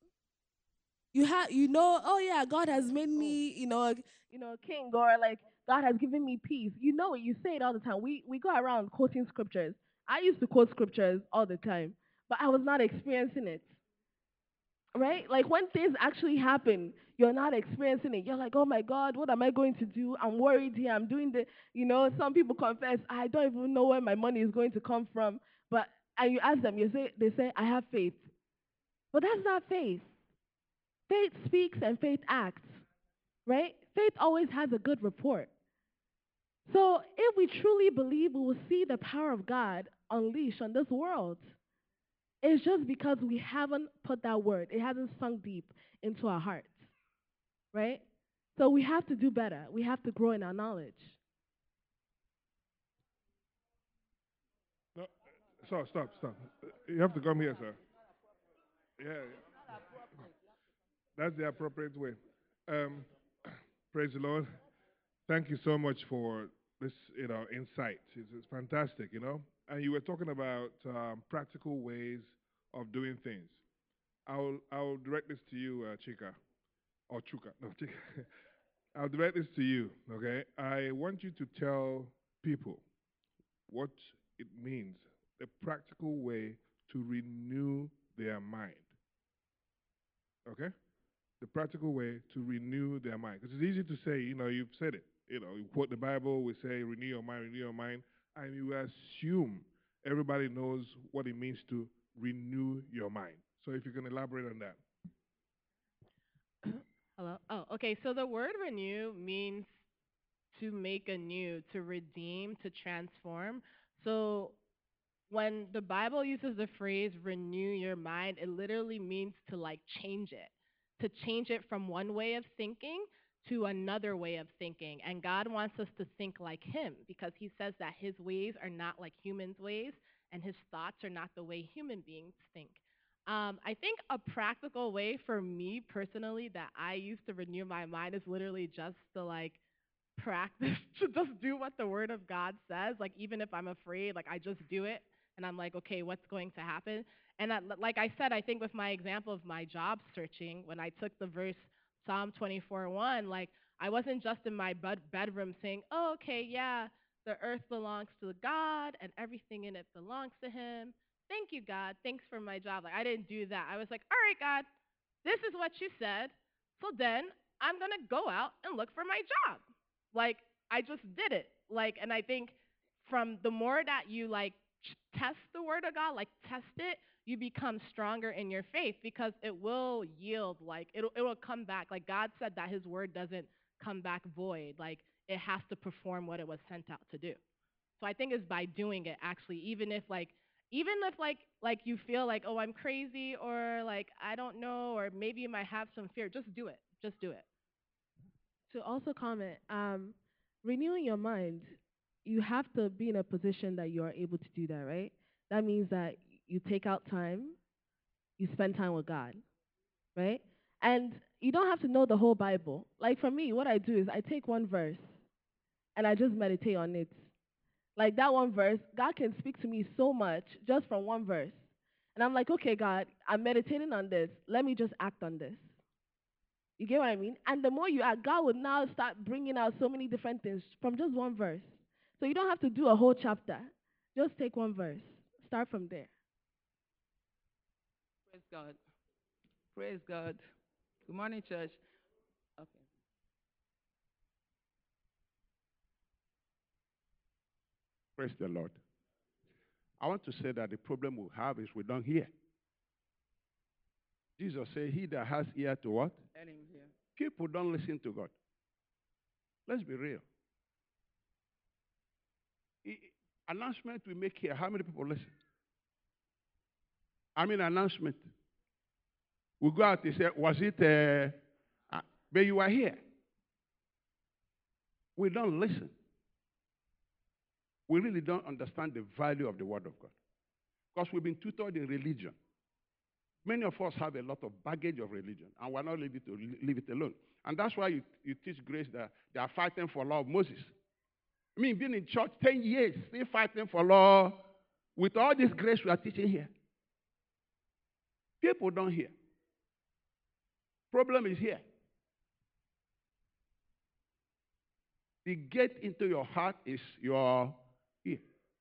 You know, oh yeah, God has made me, a king, or like God has given me peace. You know it, you say it all the time. We go around quoting scriptures. I used to quote scriptures all the time, but I was not experiencing it. Right? Like when things actually happen, you're not experiencing it. You're like, oh my God, what am I going to do? I'm worried here. I'm doing some people confess, I don't even know where my money is going to come from. But and you ask them, they say, I have faith. But that's not faith. Faith speaks and faith acts, right? Faith always has a good report. So if we truly believe, we will see the power of God unleashed on this world. It's just because we haven't put that word, it hasn't sunk deep into our hearts, right? So we have to do better. We have to grow in our knowledge. No, stop. You have to come here, sir. Yeah, that's the appropriate way. Um, praise the Lord. Thank you so much for this, insight. It's fantastic, And you were talking about practical ways of doing things. I'll direct this to you, Chika, or Chuka. No, Chika. I'll direct this to you. Okay. I want you to tell people what it means, the practical way to renew their mind. Okay? The practical way to renew their mind. Because it's easy to say, you've said it. You quote the Bible, we say, renew your mind. And you assume everybody knows what it means to renew your mind. So if you can elaborate on that. Hello. Oh, okay. So the word renew means to make anew, to redeem, to transform. So when the Bible uses the phrase renew your mind, it literally means to like to change it from one way of thinking to another way of thinking. And God wants us to think like Him because He says that His ways are not like humans' ways and His thoughts are not the way human beings think. I think a practical way for me personally that I use to renew my mind is literally just to like practice to just do what the word of God says. Like even if I'm afraid, like I just do it and I'm like, okay, what's going to happen? And like I said, I think with my example of my job searching, when I took the verse Psalm 24:1, like I wasn't just in my bedroom saying, oh, okay, yeah, the earth belongs to God and everything in it belongs to Him. Thank you, God. Thanks for my job. Like I didn't do that. I was like, all right, God, this is what you said. So then I'm gonna go out and look for my job. Like I just did it. Like, and I think from the more that you like test the word of God, like test it, you become stronger in your faith because it will yield. Like it will come back. Like God said that His word doesn't come back void. Like it has to perform what it was sent out to do. So I think it's by doing it actually, even if like Even if like you feel like, oh, I'm crazy, or like I don't know, or maybe you might have some fear, just do it. Just do it. To also comment, renewing your mind, you have to be in a position that you are able to do that, right? That means that you take out time, you spend time with God, right? And you don't have to know the whole Bible. Like for me, what I do is I take one verse and I just meditate on it. Like that one verse, God can speak to me so much just from one verse. And I'm like, okay, God, I'm meditating on this. Let me just act on this. You get what I mean? And the more you act, God will now start bringing out so many different things from just one verse. So you don't have to do a whole chapter. Just take one verse. Start from there. Praise God. Praise God. Good morning, church. Okay. Praise the Lord. I want to say that the problem we have is we don't hear. Jesus said, he that has ear to what? Let him hear. People don't listen to God. Let's be real. Announcement we make here, how many people listen? I mean, announcement. We go out and say, was it, but you are here. We don't listen. We really don't understand the value of the Word of God. Because we've been tutored in religion. Many of us have a lot of baggage of religion, and we're not able to leave it alone. And that's why you teach grace that they are fighting for law of Moses. I mean, being in church 10 years, still fighting for law with all this grace we are teaching here. People don't hear. Problem is here. The gate into your heart is your ear.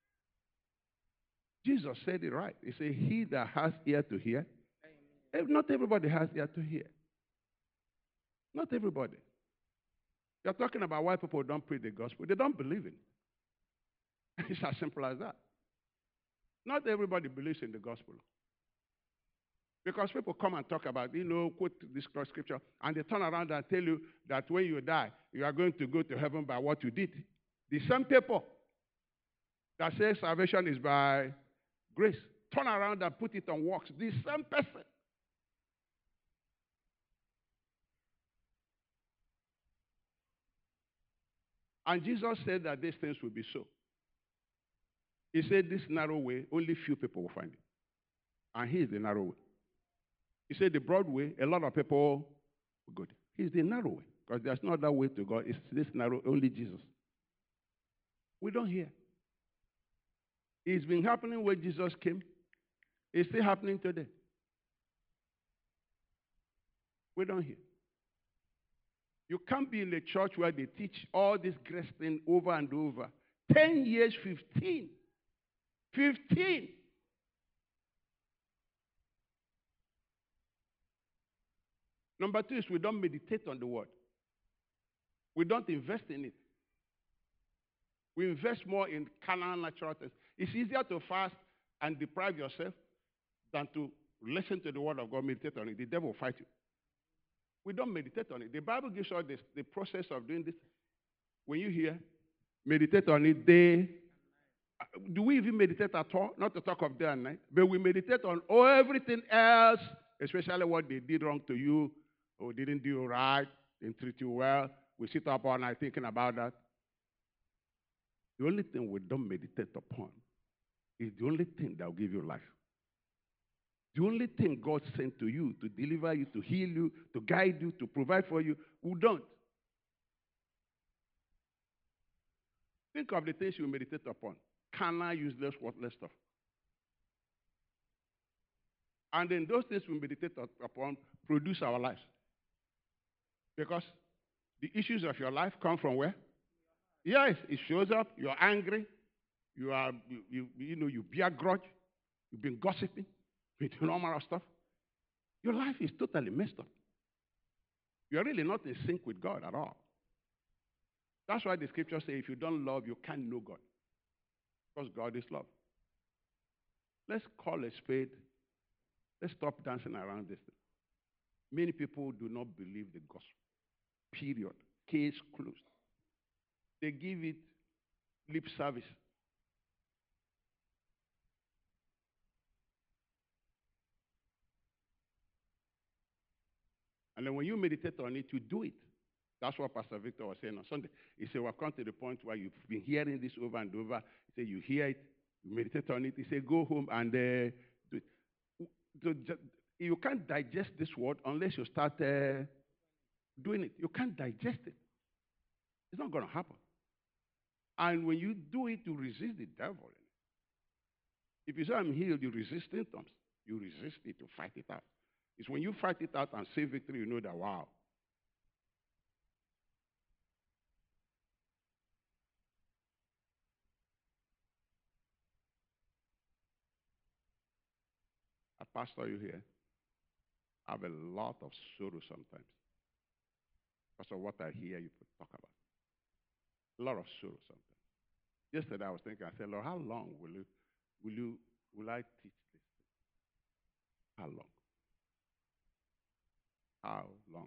Jesus said it right. He said, he that has ear to hear. Not everybody has ear to hear. Not everybody. You're talking about why people don't preach the gospel. They don't believe in it. It's as simple as that. Not everybody believes in the gospel. Because people come and talk about, quote this scripture, and they turn around and tell you that when you die, you are going to go to heaven by what you did. The same people that say salvation is by grace, turn around and put it on works. The same person. And Jesus said that these things will be so. He said this narrow way, only few people will find it. And he is the narrow way. He said the broad way, a lot of people will go there. He's the narrow way. Because there's no other way to God. It's this narrow, only Jesus. We don't hear. It's been happening when Jesus came. It's still happening today. We don't hear. You can't be in a church where they teach all this grace thing over and over. 10 years, 15. 15. Number two is we don't meditate on the word. We don't invest in it. We invest more in carnal, natural things. It's easier to fast and deprive yourself than to listen to the word of God, meditate on it. The devil will fight you. We don't meditate on it. The Bible gives us the process of doing this. When you hear, meditate on it day. Do we even meditate at all? Not to talk of day and night. But we meditate on everything else, especially what they did wrong to you or didn't do you right, didn't treat you well. We sit up all night thinking about that. The only thing we don't meditate upon is the only thing that will give you life. The only thing God sent to you to deliver you, to heal you, to guide you, to provide for you, we don't. Think of the things you meditate upon. Carnal, useless, worthless stuff. And then those things we meditate upon produce our lives. Because the issues of your life come from where? Yes, it shows up. You're angry. You bear grudge. You've been gossiping. You do normal stuff. Your life is totally messed up. You're really not in sync with God at all. That's why the scriptures say if you don't love, you can't know God. Because God is love. Let's call a spade. Let's stop dancing around this thing. Many people do not believe the gospel. Period. Case closed. They give it lip service. And then when you meditate on it, you do it. That's what Pastor Victor was saying on Sunday. He said, we've come to the point where you've been hearing this over and over. He said, you hear it, you meditate on it. He said, go home and do it. You can't digest this word unless you start doing it. You can't digest it. It's not going to happen. And when you do it, you resist the devil. If you say, I'm healed, you resist symptoms. You resist it, you fight it out. It's when you fight it out and see victory, you know that, wow. A pastor, you hear? I have a lot of sorrow sometimes because of what I hear you talk about. A lot of sorrow sometimes. Yesterday I was thinking, I said, Lord, how long will I teach this? How long? How long?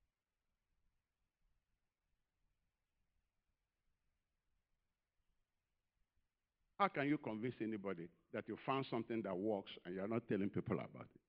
How can you convince anybody that you found something that works and you're not telling people about it?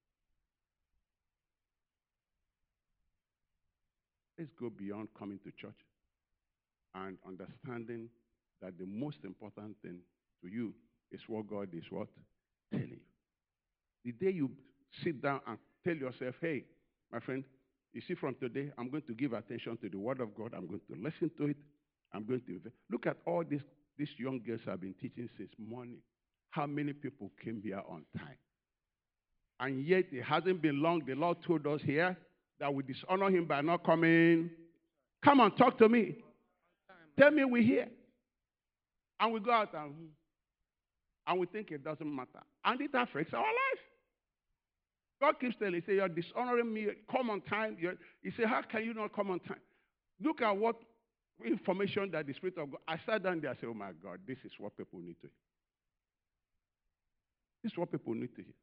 Let's go beyond coming to church and understanding that the most important thing to you is what God is what? Telling you. The day you sit down and tell yourself, hey, my friend, you see from today, I'm going to give attention to the Word of God. I'm going to listen to it. I'm going to look at all these young girls I've been teaching since morning. How many people came here on time? And yet it hasn't been long. The Lord told us here that we dishonor him by not coming. Come on, talk to me. Tell me we're here. And we go out and we think it doesn't matter. And it affects our life. God keeps telling, he said, you're dishonoring me. Come on time. He said, how can you not come on time? Look at what information that the Spirit of God. I sat down there and said, oh my God, this is what people need to hear. This is what people need to hear.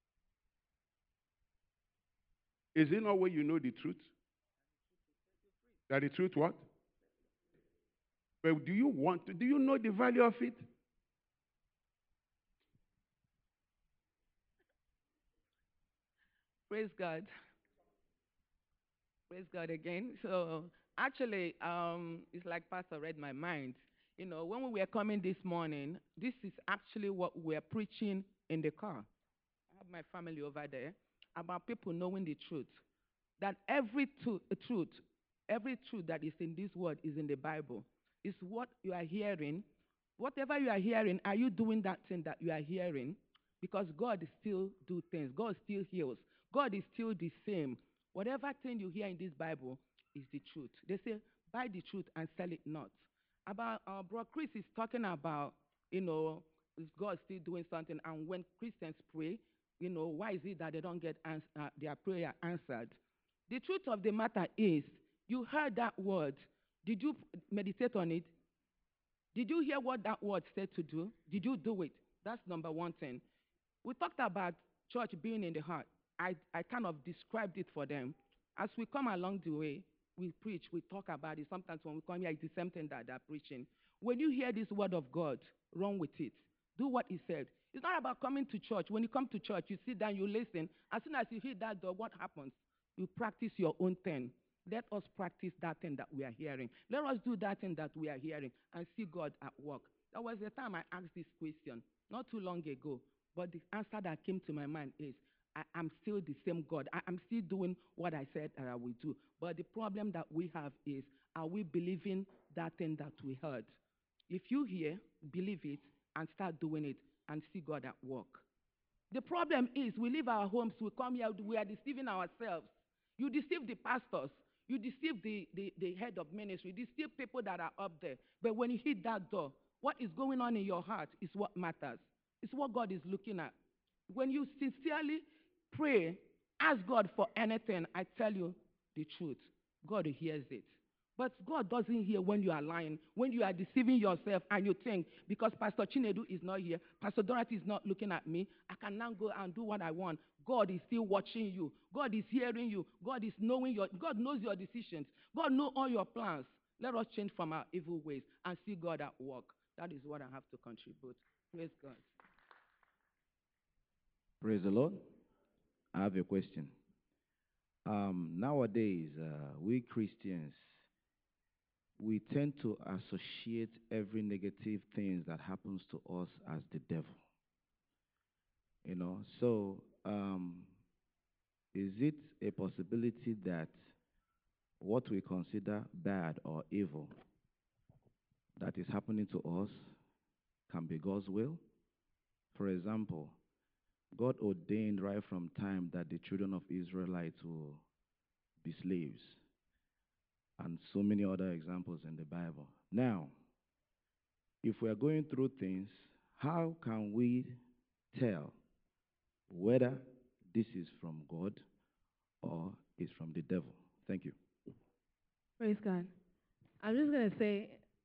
Is it not where you know the truth? That the truth what? But do you know the value of it? Praise God. Praise God again. So actually, it's like Pastor read my mind. You know, when we were coming this morning, this is actually what we're preaching in the car. I have my family over there about people knowing the truth. That every truth that is in this word is in the Bible. It's what you are hearing. Whatever you are hearing, are you doing that thing that you are hearing? Because God still do things. God still heals. God is still the same. Whatever thing you hear in this Bible is the truth. They say, buy the truth and sell it not. About Bro Chris is talking about, is God still doing something? And when Christians pray, why is it that they don't get their prayer answered? The truth of the matter is, you heard that word. Did you meditate on it? Did you hear what that word said to do? Did you do it? That's number one thing. We talked about church being in the heart. I kind of described it for them. As we come along the way, we preach, we talk about it. Sometimes when we come here, it's the same thing that they're preaching. When you hear this word of God, run with it. Do what he said. It's not about coming to church. When you come to church, you sit down, you listen. As soon as you hit that door, what happens? You practice your own thing. Let us practice that thing that we are hearing. Let us do that thing that we are hearing and see God at work. That was the time I asked this question, not too long ago. But the answer that came to my mind is, I'm still the same God. I'm still doing what I said that I will do. But the problem that we have is, are we believing that thing that we heard? If you hear, believe it, and start doing it, and see God at work. The problem is, we leave our homes, we come here, we are deceiving ourselves. You deceive the pastors. You deceive the head of ministry. You deceive people that are up there. But when you hit that door, what is going on in your heart is what matters. It's what God is looking at. When you sincerely pray, ask God for anything, I tell you the truth. God hears it. But God doesn't hear when you are lying, when you are deceiving yourself and you think, because Pastor Chinedu is not here, Pastor Dorothy is not looking at me, I can now go and do what I want. God is still watching you. God is hearing you. God is knowing God knows your decisions. God knows all your plans. Let us change from our evil ways and see God at work. That is what I have to contribute. Praise God. Praise the Lord. I have a question. Nowadays, we Christians, we tend to associate every negative thing that happens to us as the devil. So is it a possibility that what we consider bad or evil that is happening to us can be God's will? For example, God ordained right from time that the children of Israelites will be slaves, and so many other examples in the Bible. Now, if we are going through things, how can we tell whether this is from God or is from the devil? Thank you. Praise God. I'm just going to say,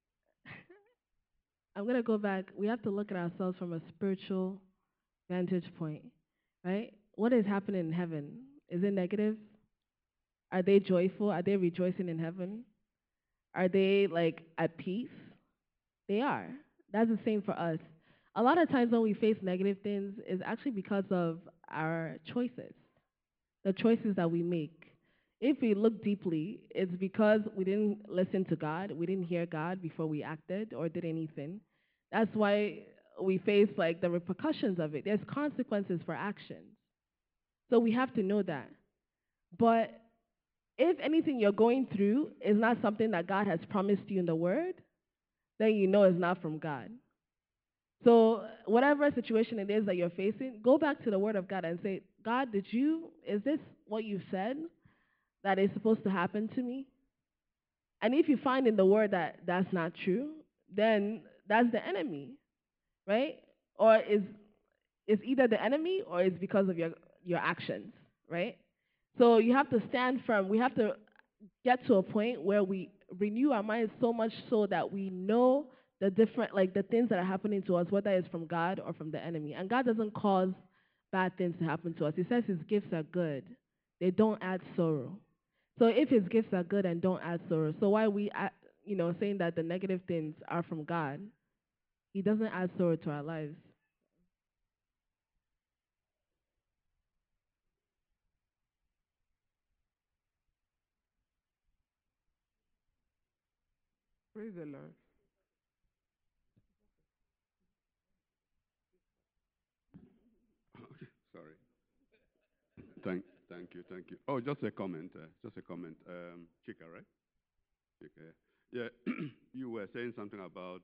I'm going to go back. We have to look at ourselves from a spiritual vantage point, right? What is happening in heaven? Is it negative? Are they joyful? Are they rejoicing in heaven? Are they like at peace? They are. That's the same for us. A lot of times when we face negative things is actually because of our choices, the choices that we make. If we look deeply, it's because we didn't listen to God, we didn't hear God before we acted or did anything. That's why we face like the repercussions of it. There's consequences for actions. So we have to know that. But if anything you're going through is not something that God has promised you in the word, then you know it's not from God. So whatever situation it is that you're facing, go back to the word of God and say, God, is this what you said that is supposed to happen to me? And if you find in the word that that's not true, then that's the enemy, right? Or is either the enemy or it's because of your actions, right? So you have to stand firm. We have to get to a point where we renew our minds so much so that we know the different, like the things that are happening to us, whether it's from God or from the enemy. And God doesn't cause bad things to happen to us. He says his gifts are good. They don't add sorrow. So if his gifts are good and don't add sorrow, so why we, saying that the negative things are from God? He doesn't add sorrow to our lives. Praise the Lord. Okay, sorry. Thank you. Oh, just a comment. Chika, right? Chika. Yeah, you were saying something about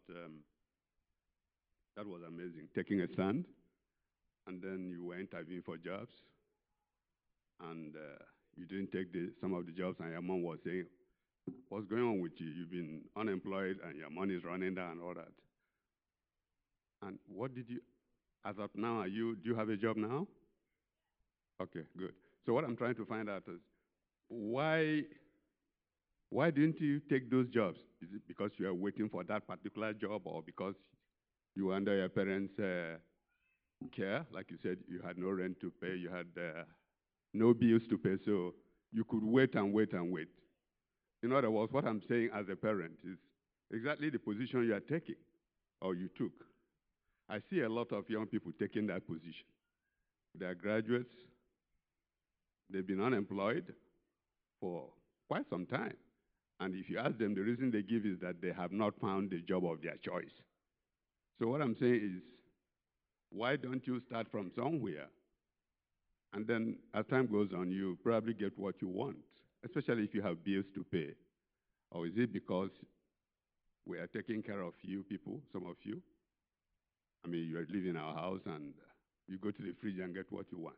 that was amazing. Taking a stand, and then you were interviewing for jobs, and you didn't take some of the jobs, and your mom was saying, "What's going on with you? You've been unemployed, and your money is running down, and all that." And what did you? As of now, do you have a job now? Okay, good. So what I'm trying to find out is why didn't you take those jobs? Is it because you are waiting for that particular job, or because you were under your parents' care? Like you said, you had no rent to pay, you had no bills to pay, so you could wait and wait and wait. In other words, what I'm saying as a parent is exactly the position you are taking or you took. I see a lot of young people taking that position. They are graduates, they've been unemployed for quite some time. And if you ask them, the reason they give is that they have not found the job of their choice. So what I'm saying is, why don't you start from somewhere? And then as time goes on, you probably get what you want, especially if you have bills to pay. Or is it because we are taking care of you people, some of you? I mean, you live in our house and you go to the fridge and get what you want.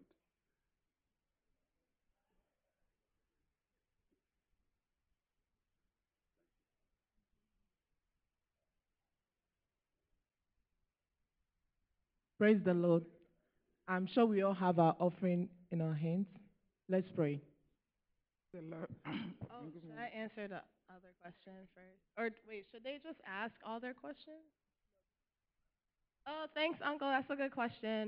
Praise the Lord. I'm sure we all have our offering in our hands. Let's pray. The Lord. Oh, should I answer the other question first? Or wait, should they just ask all their questions? Oh, thanks, Uncle. That's a good question.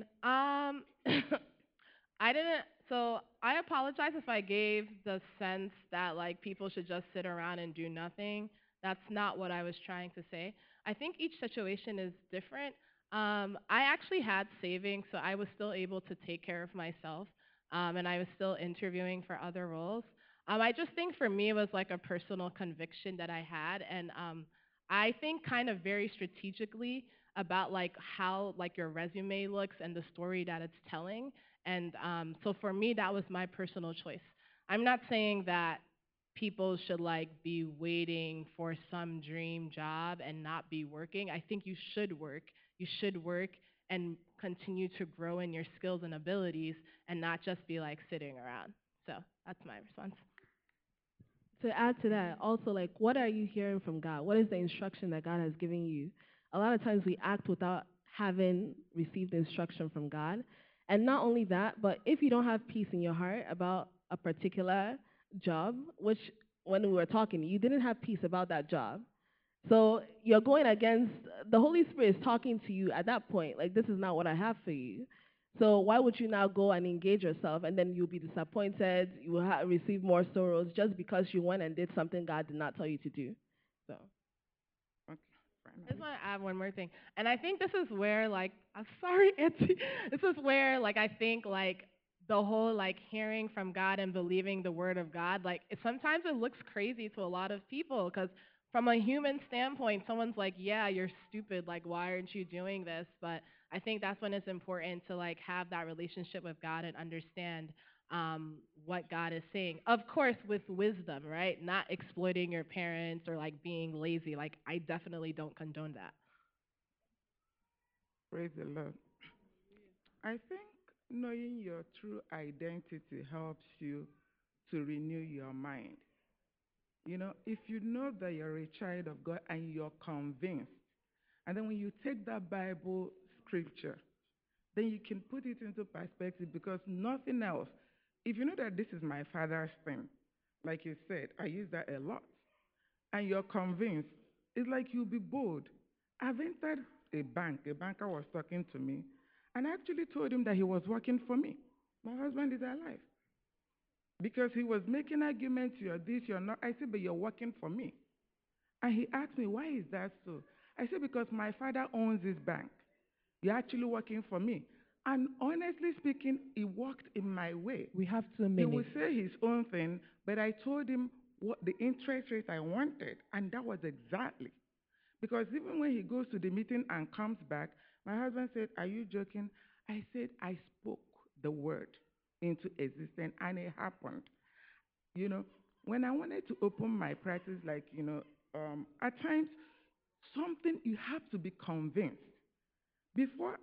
I didn't. So I apologize if I gave the sense that like people should just sit around and do nothing. That's not what I was trying to say. I think each situation is different. I actually had savings, so I was still able to take care of myself. and I was still interviewing for other roles. I just think for me it was like a personal conviction that I had, and I think kind of very strategically about like how like your resume looks and the story that it's telling. And so for me, that was my personal choice. I'm not saying that people should like be waiting for some dream job and not be working. I think you should work. You should work and continue to grow in your skills and abilities and not just be like sitting around. So that's my response. To add to that, also, like, what are you hearing from God? What is the instruction that God has given you? A lot of times we act without having received instruction from God. And not only that, but if you don't have peace in your heart about a particular job, which when we were talking, you didn't have peace about that job. So you're going against the Holy Spirit is talking to you at that point. Like, this is not what I have for you. So why would you now go and engage yourself and then you'll be disappointed? You will receive more sorrows just because you went and did something God did not tell you to do. So Okay, I just finally. want to add one more thing. And I think this is where, like, I'm sorry, Auntie. This is where, like, I think, like, the whole, like, hearing from God and believing the word of God, like, sometimes it looks crazy to a lot of people because from a human standpoint, someone's like, yeah, you're stupid. Like, why aren't you doing this? But I think that's when it's important to, like, have that relationship with God and understand what God is saying. Of course, with wisdom, right? Not exploiting your parents or like being lazy. Like, I definitely don't condone that. Praise the Lord. I think knowing your true identity helps you to renew your mind. You know, if you know that you're a child of God and you're convinced, and then when you take that Bible scripture, then you can put it into perspective because nothing else. If you know that this is my father's thing, like you said, I use that a lot, and you're convinced, it's like you'll be bold. I've entered a bank, a banker was talking to me, and I actually told him that he was working for me. My husband is alive. Because he was making arguments, you're this, you're not. I said, but you're working for me. And he asked me, why is that so? I said, because my father owns this bank. You're actually working for me. And honestly speaking, he worked in my way. We have 2 He would minutes. say his own thing, but I told him what the interest rate I wanted, and that was exactly. Because even when he goes to the meeting and comes back, my husband said, are you joking? I said, I spoke the word into existence, and it happened. You know, when I wanted to open my practice, like, at times, something you have to be convinced. Before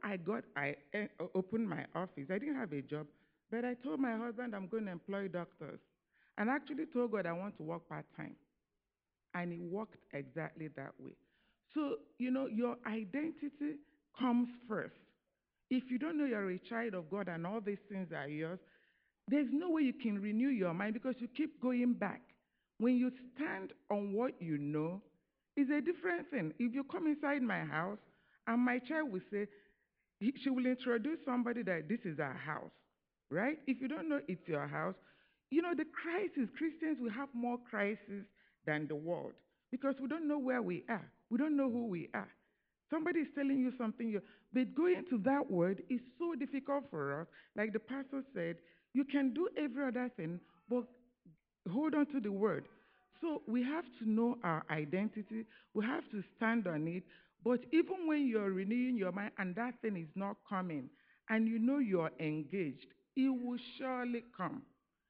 I opened my office, I didn't have a job, but I told my husband I'm going to employ doctors. And I actually told God I want to work part time. And it worked exactly that way. So, your identity comes first. If you don't know you're a child of God and all these things are yours, there's no way you can renew your mind because you keep going back. When you stand on what you know, it's a different thing. If you come inside my house and my child will say, she will introduce somebody that this is our house, right? If you don't know it's your house, the crisis, Christians will have more crisis than the world because we don't know where we are. We don't know who we are. Somebody is telling you something, but going to that word is so difficult for us. Like the pastor said, you can do every other thing, but hold on to the word. So we have to know our identity. We have to stand on it. But even when you're renewing your mind and that thing is not coming, and you know you're engaged, it will surely come.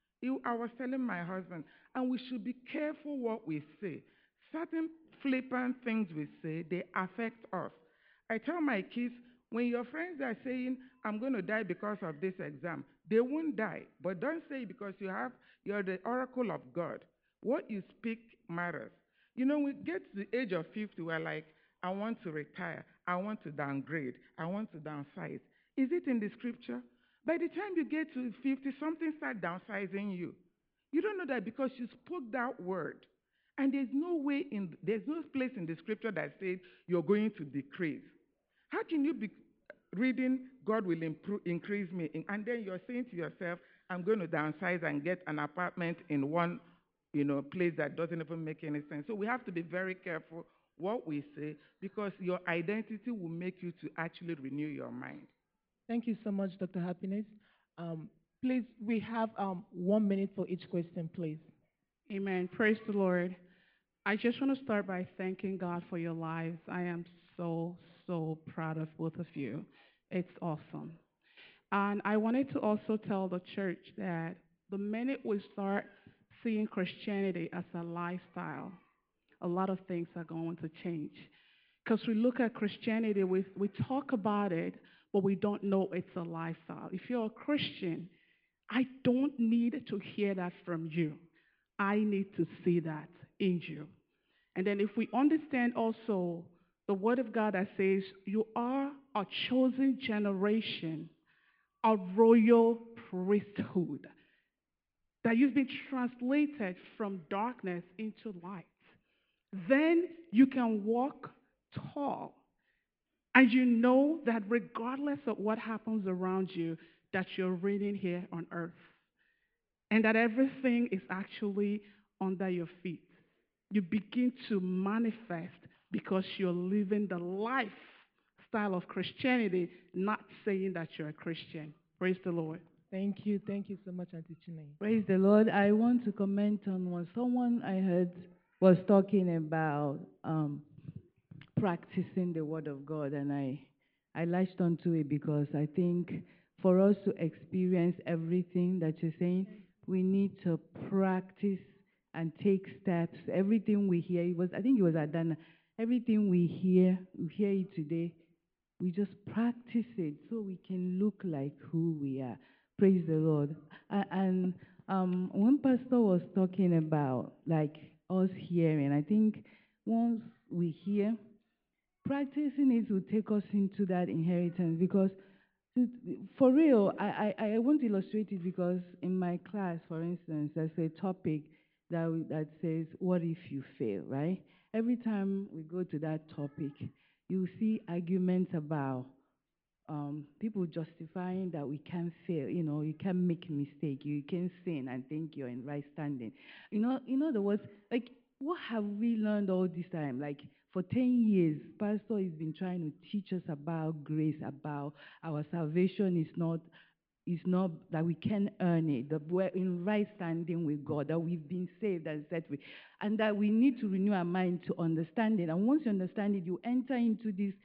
I was telling my husband, and we should be careful what we say. Certain flippant things we say, they affect us. I tell my kids, when your friends are saying, I'm going to die because of this exam, they won't die. But don't say it because you're the oracle of God. What you speak matters. We get to the age of 50, we're like, I want to retire. I want to downgrade. I want to downsize. Is it in the scripture? By the time you get to 50, something starts downsizing you. You don't know that because you spoke that word. And there's no place in the scripture that says you're going to decrease. How can you be reading, God will increase me, and then you're saying to yourself, I'm going to downsize and get an apartment in one, place that doesn't even make any sense. So we have to be very careful what we say because your identity will make you to actually renew your mind. Thank you so much, Dr. Happiness. Um, Please, we have 1 minute for each question, please. Amen. Praise the Lord. I just want to start by thanking God for your lives. I am so, so proud of both of you. It's awesome. And I wanted to also tell the church that the minute we start seeing Christianity as a lifestyle, a lot of things are going to change. Because we look at Christianity, we talk about it, but we don't know it's a lifestyle. If you're a Christian, I don't need to hear that from you. I need to see that in you. And then if we understand also the word of God that says, you are a chosen generation, a royal priesthood, that you've been translated from darkness into light, then you can walk tall. And you know that regardless of what happens around you, that you're reigning here on earth. And that everything is actually under your feet. You begin to manifest because you're living the lifestyle of Christianity, not saying that you're a Christian. Praise the Lord. Thank you. Thank you so much, Auntie Chiney. Praise the Lord. I want to comment on what someone I heard was talking about practicing the Word of God, and I latched onto it because I think for us to experience everything that you're saying, we need to practice and take steps. Everything we hear, I think it was Adana, everything we hear it today, we just practice it so we can look like who we are. Praise the Lord. And when Pastor was talking about like us hearing, I think once we hear, practicing it will take us into that inheritance because for real, I want to illustrate it because in my class, for instance, there's a topic that says, what if you fail, right? Every time we go to that topic, you see arguments about people justifying that we can't fail, you can't make a mistake, you can sin and think you're in right standing. In other words, like, what have we learned all this time? Like, for 10 years, Pastor has been trying to teach us about grace, about our salvation is not that we can earn it, that we're in right standing with God, that we've been saved and set free, and that we need to renew our mind to understand it. And once you understand it, you enter into this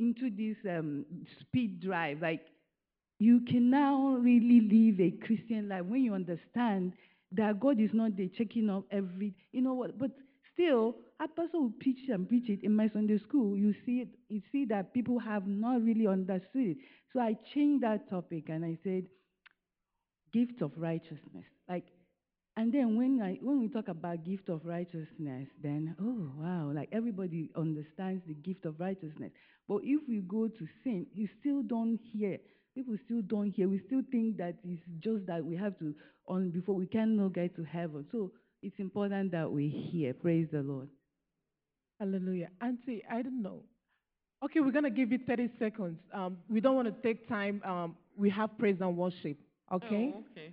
speed drive. Like, you can now really live a Christian life when you understand that God is not there checking up every, but still, a person will preach and preach it in my Sunday school. You see that people have not really understood it. So I changed that topic and I said, gift of righteousness. Like, and then when we talk about gift of righteousness, then, oh, wow, like everybody understands the gift of righteousness. But if we go to sin, you still don't hear. People still don't hear. We still think that it's just that we have to, before we cannot get to heaven. So it's important that we hear. Praise the Lord. Hallelujah. Auntie, I don't know. Okay, we're going to give you 30 seconds. We don't want to take time. We have praise and worship. Okay? Oh, okay.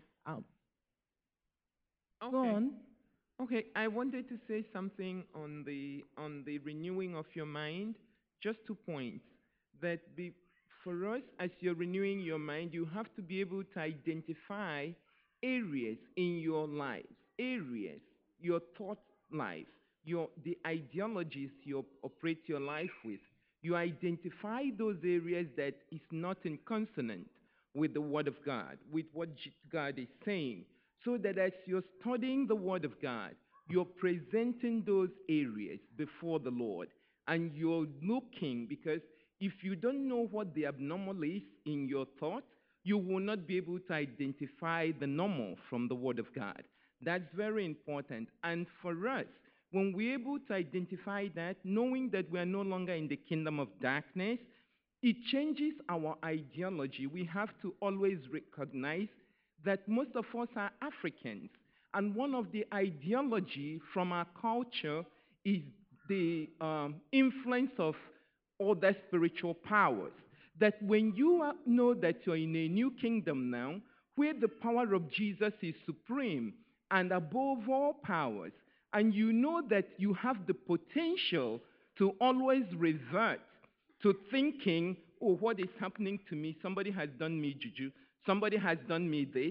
Go on. Okay, I wanted to say something on the renewing of your mind. Just 2 points. That for us, as you're renewing your mind, you have to be able to identify areas in your life, your thought life, the ideologies you operate your life with. You identify those areas that is not in consonant with the Word of God, with what God is saying, so that as you're studying the Word of God, you're presenting those areas before the Lord, and you're looking, because if you don't know what the abnormal is in your thought, you will not be able to identify the normal from the Word of God. That's very important. And for us, when we're able to identify that, knowing that we are no longer in the kingdom of darkness, it changes our ideology. We have to always recognize that most of us are Africans. And one of the ideology from our culture is the influence of other spiritual powers. That when you know that you're in a new kingdom now, where the power of Jesus is supreme and above all powers, and you know that you have the potential to always revert to thinking, oh, what is happening to me? Somebody has done me juju. Somebody has done me this.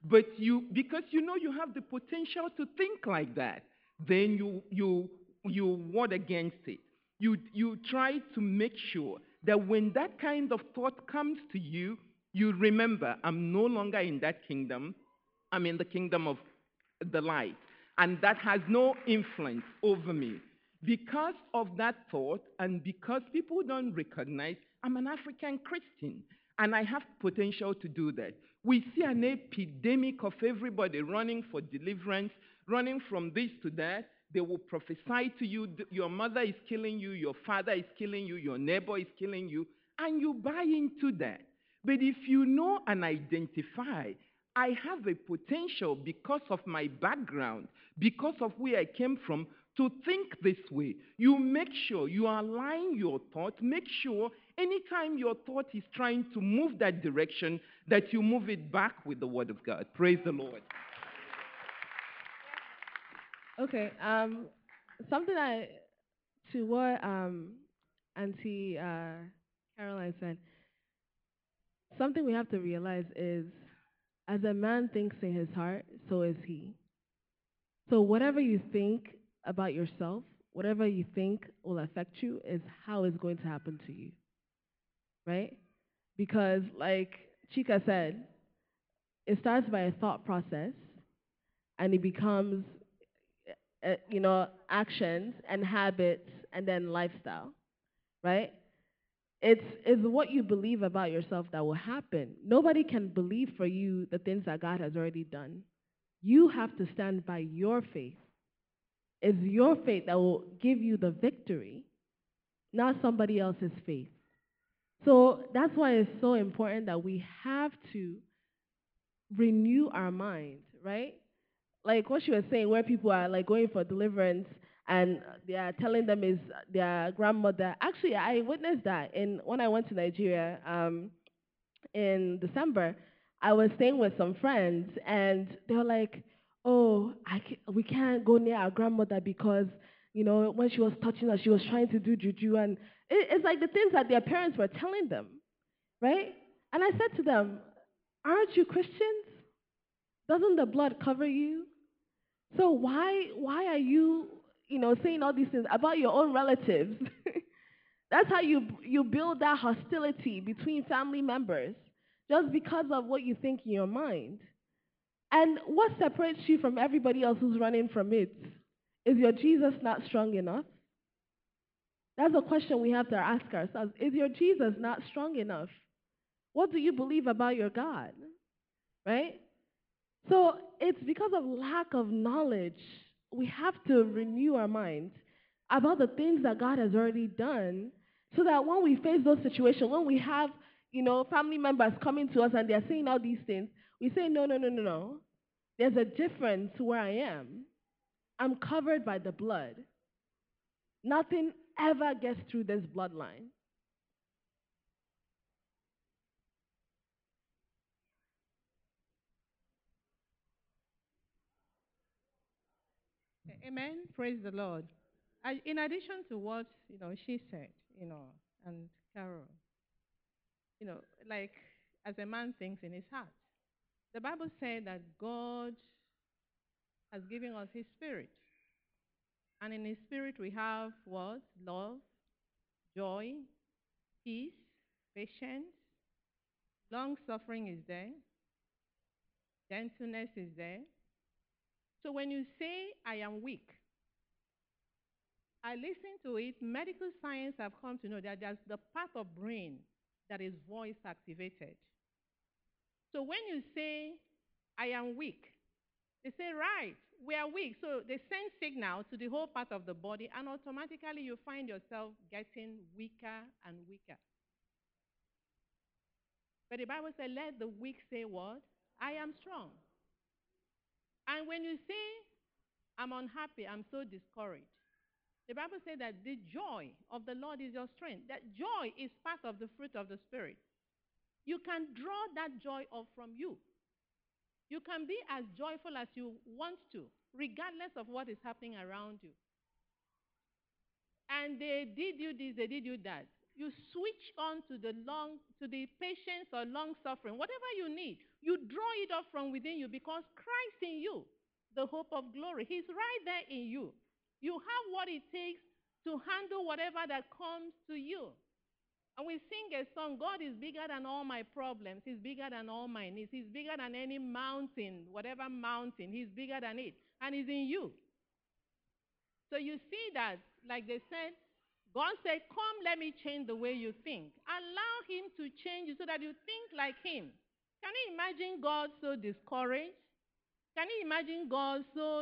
But because you know you have the potential to think like that, then you ward against it. You try to make sure that when that kind of thought comes to you, you remember, I'm no longer in that kingdom. I'm in the kingdom of the light. And that has no influence over me. Because of that thought, and because people don't recognize, I'm an African Christian, and I have potential to do that. We see an epidemic of everybody running for deliverance, running from this to that. They will prophesy to you, your mother is killing you, your father is killing you, your neighbor is killing you, and you buy into that. But if you know and identify, I have a potential because of my background, because of where I came from, to think this way. You make sure you align your thought. Make sure anytime your thought is trying to move that direction, that you move it back with the Word of God. Praise the Lord. Okay. Something to what Auntie Caroline said. Something we have to realize is, as a man thinks in his heart, so is he. So whatever you think about yourself, whatever you think will affect you, is how it's going to happen to you, right? Because, like Chika said, it starts by a thought process, and it becomes, actions and habits, and then lifestyle, right? It's what you believe about yourself that will happen. Nobody can believe for you the things that God has already done. You have to stand by your faith. It's your faith that will give you the victory, not somebody else's faith. So that's why it's so important that we have to renew our mind, right? Like what she was saying, where people are like going for deliverance and they are telling them is their grandmother. Actually, I witnessed that when I went to Nigeria in December. I was staying with some friends, and they were like, "Oh, we can't go near our grandmother because when she was touching us, she was trying to do juju." And it's like the things that their parents were telling them, right? And I said to them, "Aren't you Christians? Doesn't the blood cover you? So why are you saying all these things about your own relatives?" That's how you build that hostility between family members, just because of what you think in your mind. And what separates you from everybody else who's running from it? Is your Jesus not strong enough? That's a question we have to ask ourselves. Is your Jesus not strong enough? What do you believe about your God? Right? So it's because of lack of knowledge. We have to renew our minds about the things that God has already done, so that when we face those situations, when we have, family members coming to us and they're saying all these things, we say, no, no, no, no, no. There's a difference where I am. I'm covered by the blood. Nothing ever gets through this bloodline. Amen. Praise the Lord. In addition to what she said, and Carol, like as a man thinks in his heart, the Bible said that God has given us His Spirit, and in His Spirit we have what? Love, joy, peace, patience, long suffering is there, gentleness is there. So when you say, "I am weak," I listen to it. Medical science have come to know that there's the part of brain that is voice activated. So when you say, "I am weak," they say, "Right, we are weak." So they send signal to the whole part of the body, and automatically you find yourself getting weaker and weaker. But the Bible says, "Let the weak say what? I am strong." And when you say, "I'm unhappy, I'm so discouraged," the Bible says that the joy of the Lord is your strength. That joy is part of the fruit of the Spirit. You can draw that joy off from you. You can be as joyful as you want to, regardless of what is happening around you. And they did you this, they did you that. You switch on to the patience or long suffering, whatever you need. You draw it up from within you because Christ in you, the hope of glory, He's right there in you. You have what it takes to handle whatever that comes to you. And we sing a song, God is bigger than all my problems. He's bigger than all my needs. He's bigger than any mountain, whatever mountain. He's bigger than it. And He's in you. So you see that, like they said, God said, come, let me change the way you think. Allow Him to change you so that you think like Him. Can you imagine God so discouraged? Can you imagine God so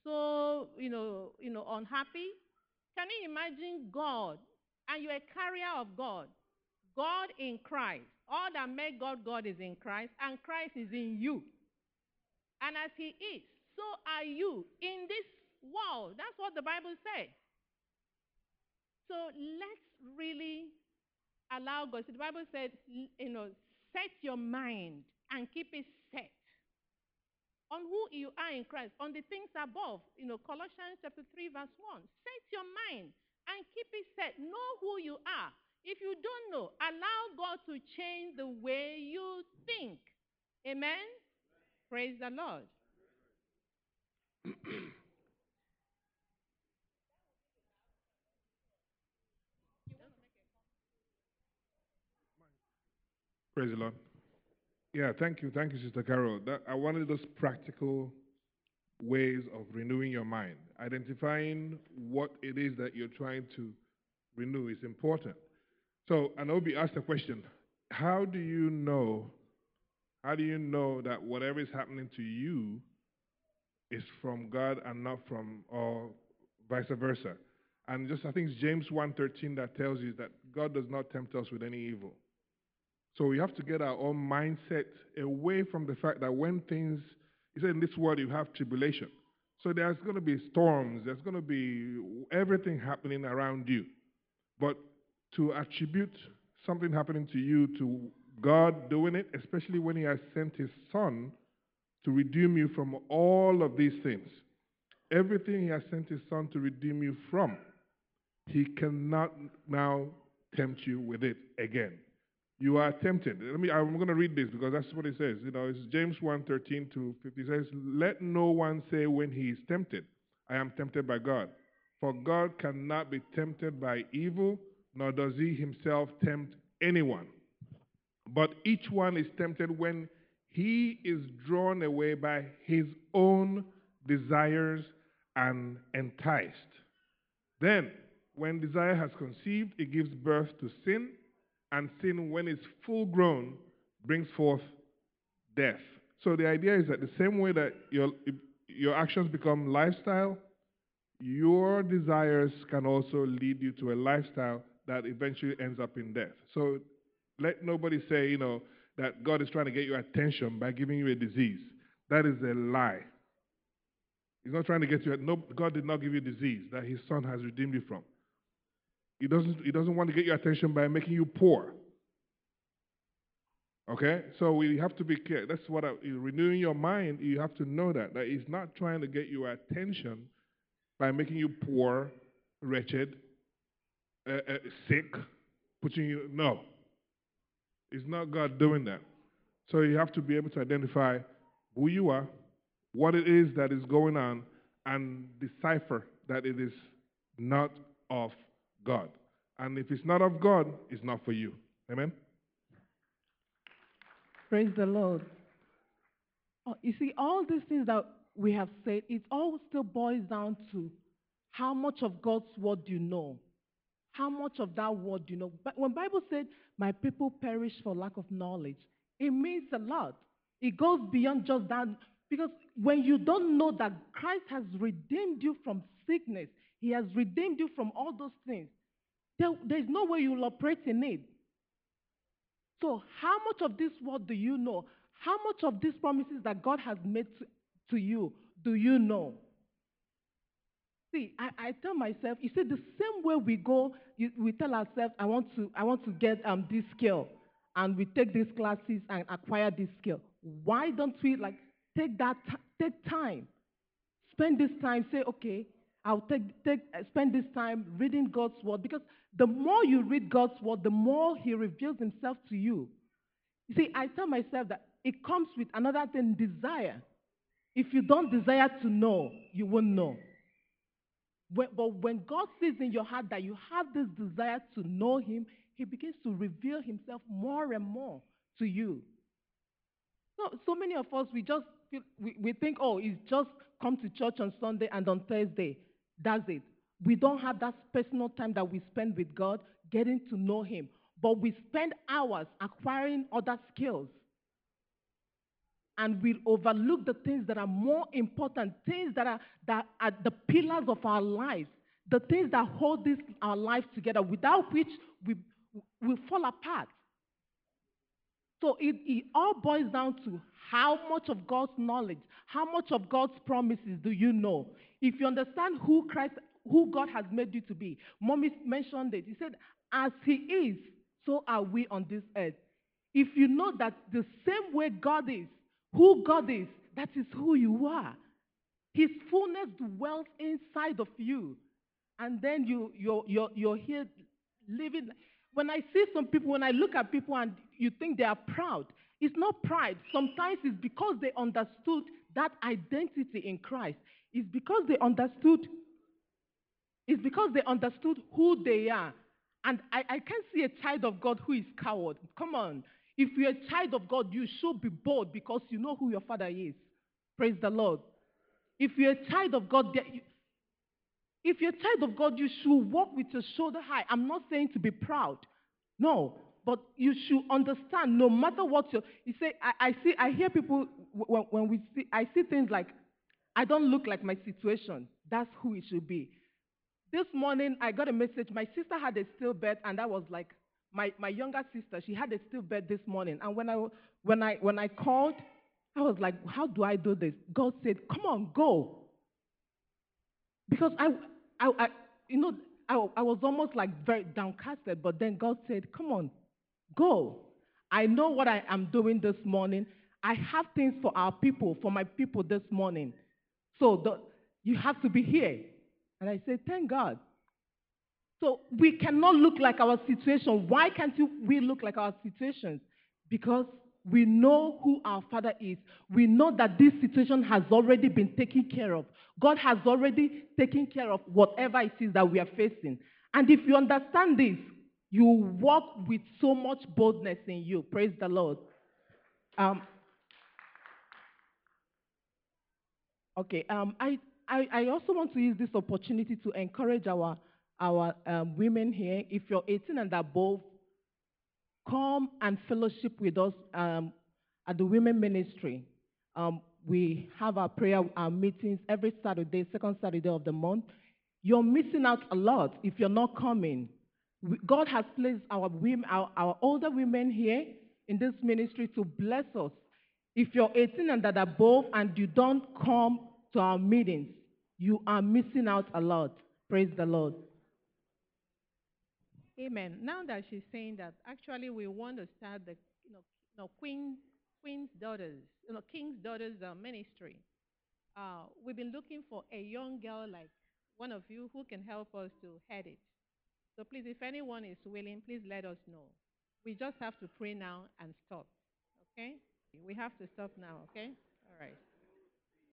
unhappy? Can you imagine God, and you're a carrier of God, God in Christ. All that make God God is in Christ, and Christ is in you. And as He is, so are you in this world. That's what the Bible says. So let's really allow God. So the Bible said, set your mind and keep it set on who you are in Christ, on the things above. Colossians chapter 3, verse 1. Set your mind and keep it set. Know who you are. If you don't know, allow God to change the way you think. Amen? Praise the Lord. Praise the Lord. Yeah, thank you, Sister Carol. I wanted those practical ways of renewing your mind. Identifying what it is that you're trying to renew is important. So, and Obi asked a question: How do you know that whatever is happening to you is from God and not from, or vice versa? And I think it's James 1:13 that tells you that God does not tempt us with any evil. So we have to get our own mindset away from the fact that when things, he said in this world you have tribulation. So there's going to be storms, there's going to be everything happening around you. But to attribute something happening to you to God doing it, especially when He has sent His Son to redeem you from all of these things, everything He has sent His Son to redeem you from, He cannot now tempt you with it again. You are tempted. I'm going to read this because that's what it says. It's James 1:13 to 50. It says, let no one say when he is tempted, I am tempted by God. For God cannot be tempted by evil, nor does He Himself tempt anyone. But each one is tempted when he is drawn away by his own desires and enticed. Then, when desire has conceived, it gives birth to sin. And sin, when it's full grown, brings forth death. So the idea is that the same way that your actions become lifestyle, your desires can also lead you to a lifestyle that eventually ends up in death. So let nobody say, that God is trying to get your attention by giving you a disease. That is a lie. He's not trying to get you. No, God did not give you disease that His Son has redeemed you from. He doesn't want to get your attention by making you poor. Okay? So we have to be careful. That's what renewing your mind, you have to know that He's not trying to get your attention by making you poor, wretched, sick, putting you, no. It's not God doing that. So you have to be able to identify who you are, what it is that is going on, and decipher that it is not of God. And if it's not of God, it's not for you. Amen? Praise the Lord. Oh, you see, all these things that we have said, it all still boils down to how much of God's word do you know? How much of that word do you know? But when Bible said, my people perish for lack of knowledge, it means a lot. It goes beyond just that. Because when you don't know that Christ has redeemed you from sickness, He has redeemed you from all those things, there's no way you'll operate in it. So how much of this word do you know? How much of these promises that God has made to you do you know? See, I tell myself, you see, the same way we go, we tell ourselves, I want to get this skill, and we take these classes and acquire this skill. Why don't we take time, spend this time, say, okay, I'll spend this time reading God's word, because The more you read God's word, the more he reveals himself to you. You see, I tell myself that it comes with another thing, desire. If you don't desire to know, you won't know. But when God sees in your heart that you have this desire to know him, he begins to reveal himself more and more to you. So many of us, we think, oh, it's just come to church on Sunday and on Thursday. That's it. We don't have that personal time that we spend with God, getting to know him. But we spend hours acquiring other skills. And we overlook the things that are more important, things that are the pillars of our lives, the things that hold our life together, without which we fall apart. So it all boils down to how much of God's knowledge, how much of God's promises do you know? If you understand who God has made you to be. Mommy mentioned it. He said, as he is, so are we on this earth. If you know that the same way God is, who God is, that is who you are. His fullness dwells inside of you. And then you're here living. When I see some people, when I look at people and you think they are proud, it's not pride. Sometimes it's because they understood that identity in Christ. It's because they understood who they are. And I can't see a child of God who is coward. Come on. If you're a child of God, you should be bold because you know who your father is. Praise the Lord. If you're a child of God, you should walk with your shoulder high. I'm not saying to be proud. No. But you should understand, no matter what you say, I hear people, I see things like, I don't look like my situation. That's who it should be. This morning, I got a message. My sister had a stillbirth, and that was like, my younger sister, she had a stillbirth this morning. And when I called, I was like, how do I do this? God said, come on, go. Because I was almost like very downcasted, but then God said, come on, go. I know what I am doing this morning. I have things for our people, for my people this morning. So you have to be here. And I said, thank God. So we cannot look like our situation. Why can't we look like our situations? Because we know who our Father is. We know that this situation has already been taken care of. God has already taken care of whatever it is that we are facing. And if you understand this, you walk with so much boldness in you. Praise the Lord. I also want to use this opportunity to encourage our women here. If you're 18 and above, come and fellowship with us at the women ministry. We have our prayer meetings every Saturday, second Saturday of the month. You're missing out a lot if you're not coming. God has placed our older women here in this ministry to bless us. If you're 18 and above and you don't come to our meetings, you are missing out a lot. Praise the Lord. Amen. Now that she's saying that, actually we want to start the Queen's Daughters, King's Daughters ministry. We've been looking for a young girl like one of you who can help us to head it. So please, if anyone is willing, please let us know. We just have to pray now and stop. Okay? We have to stop now. Okay? All right.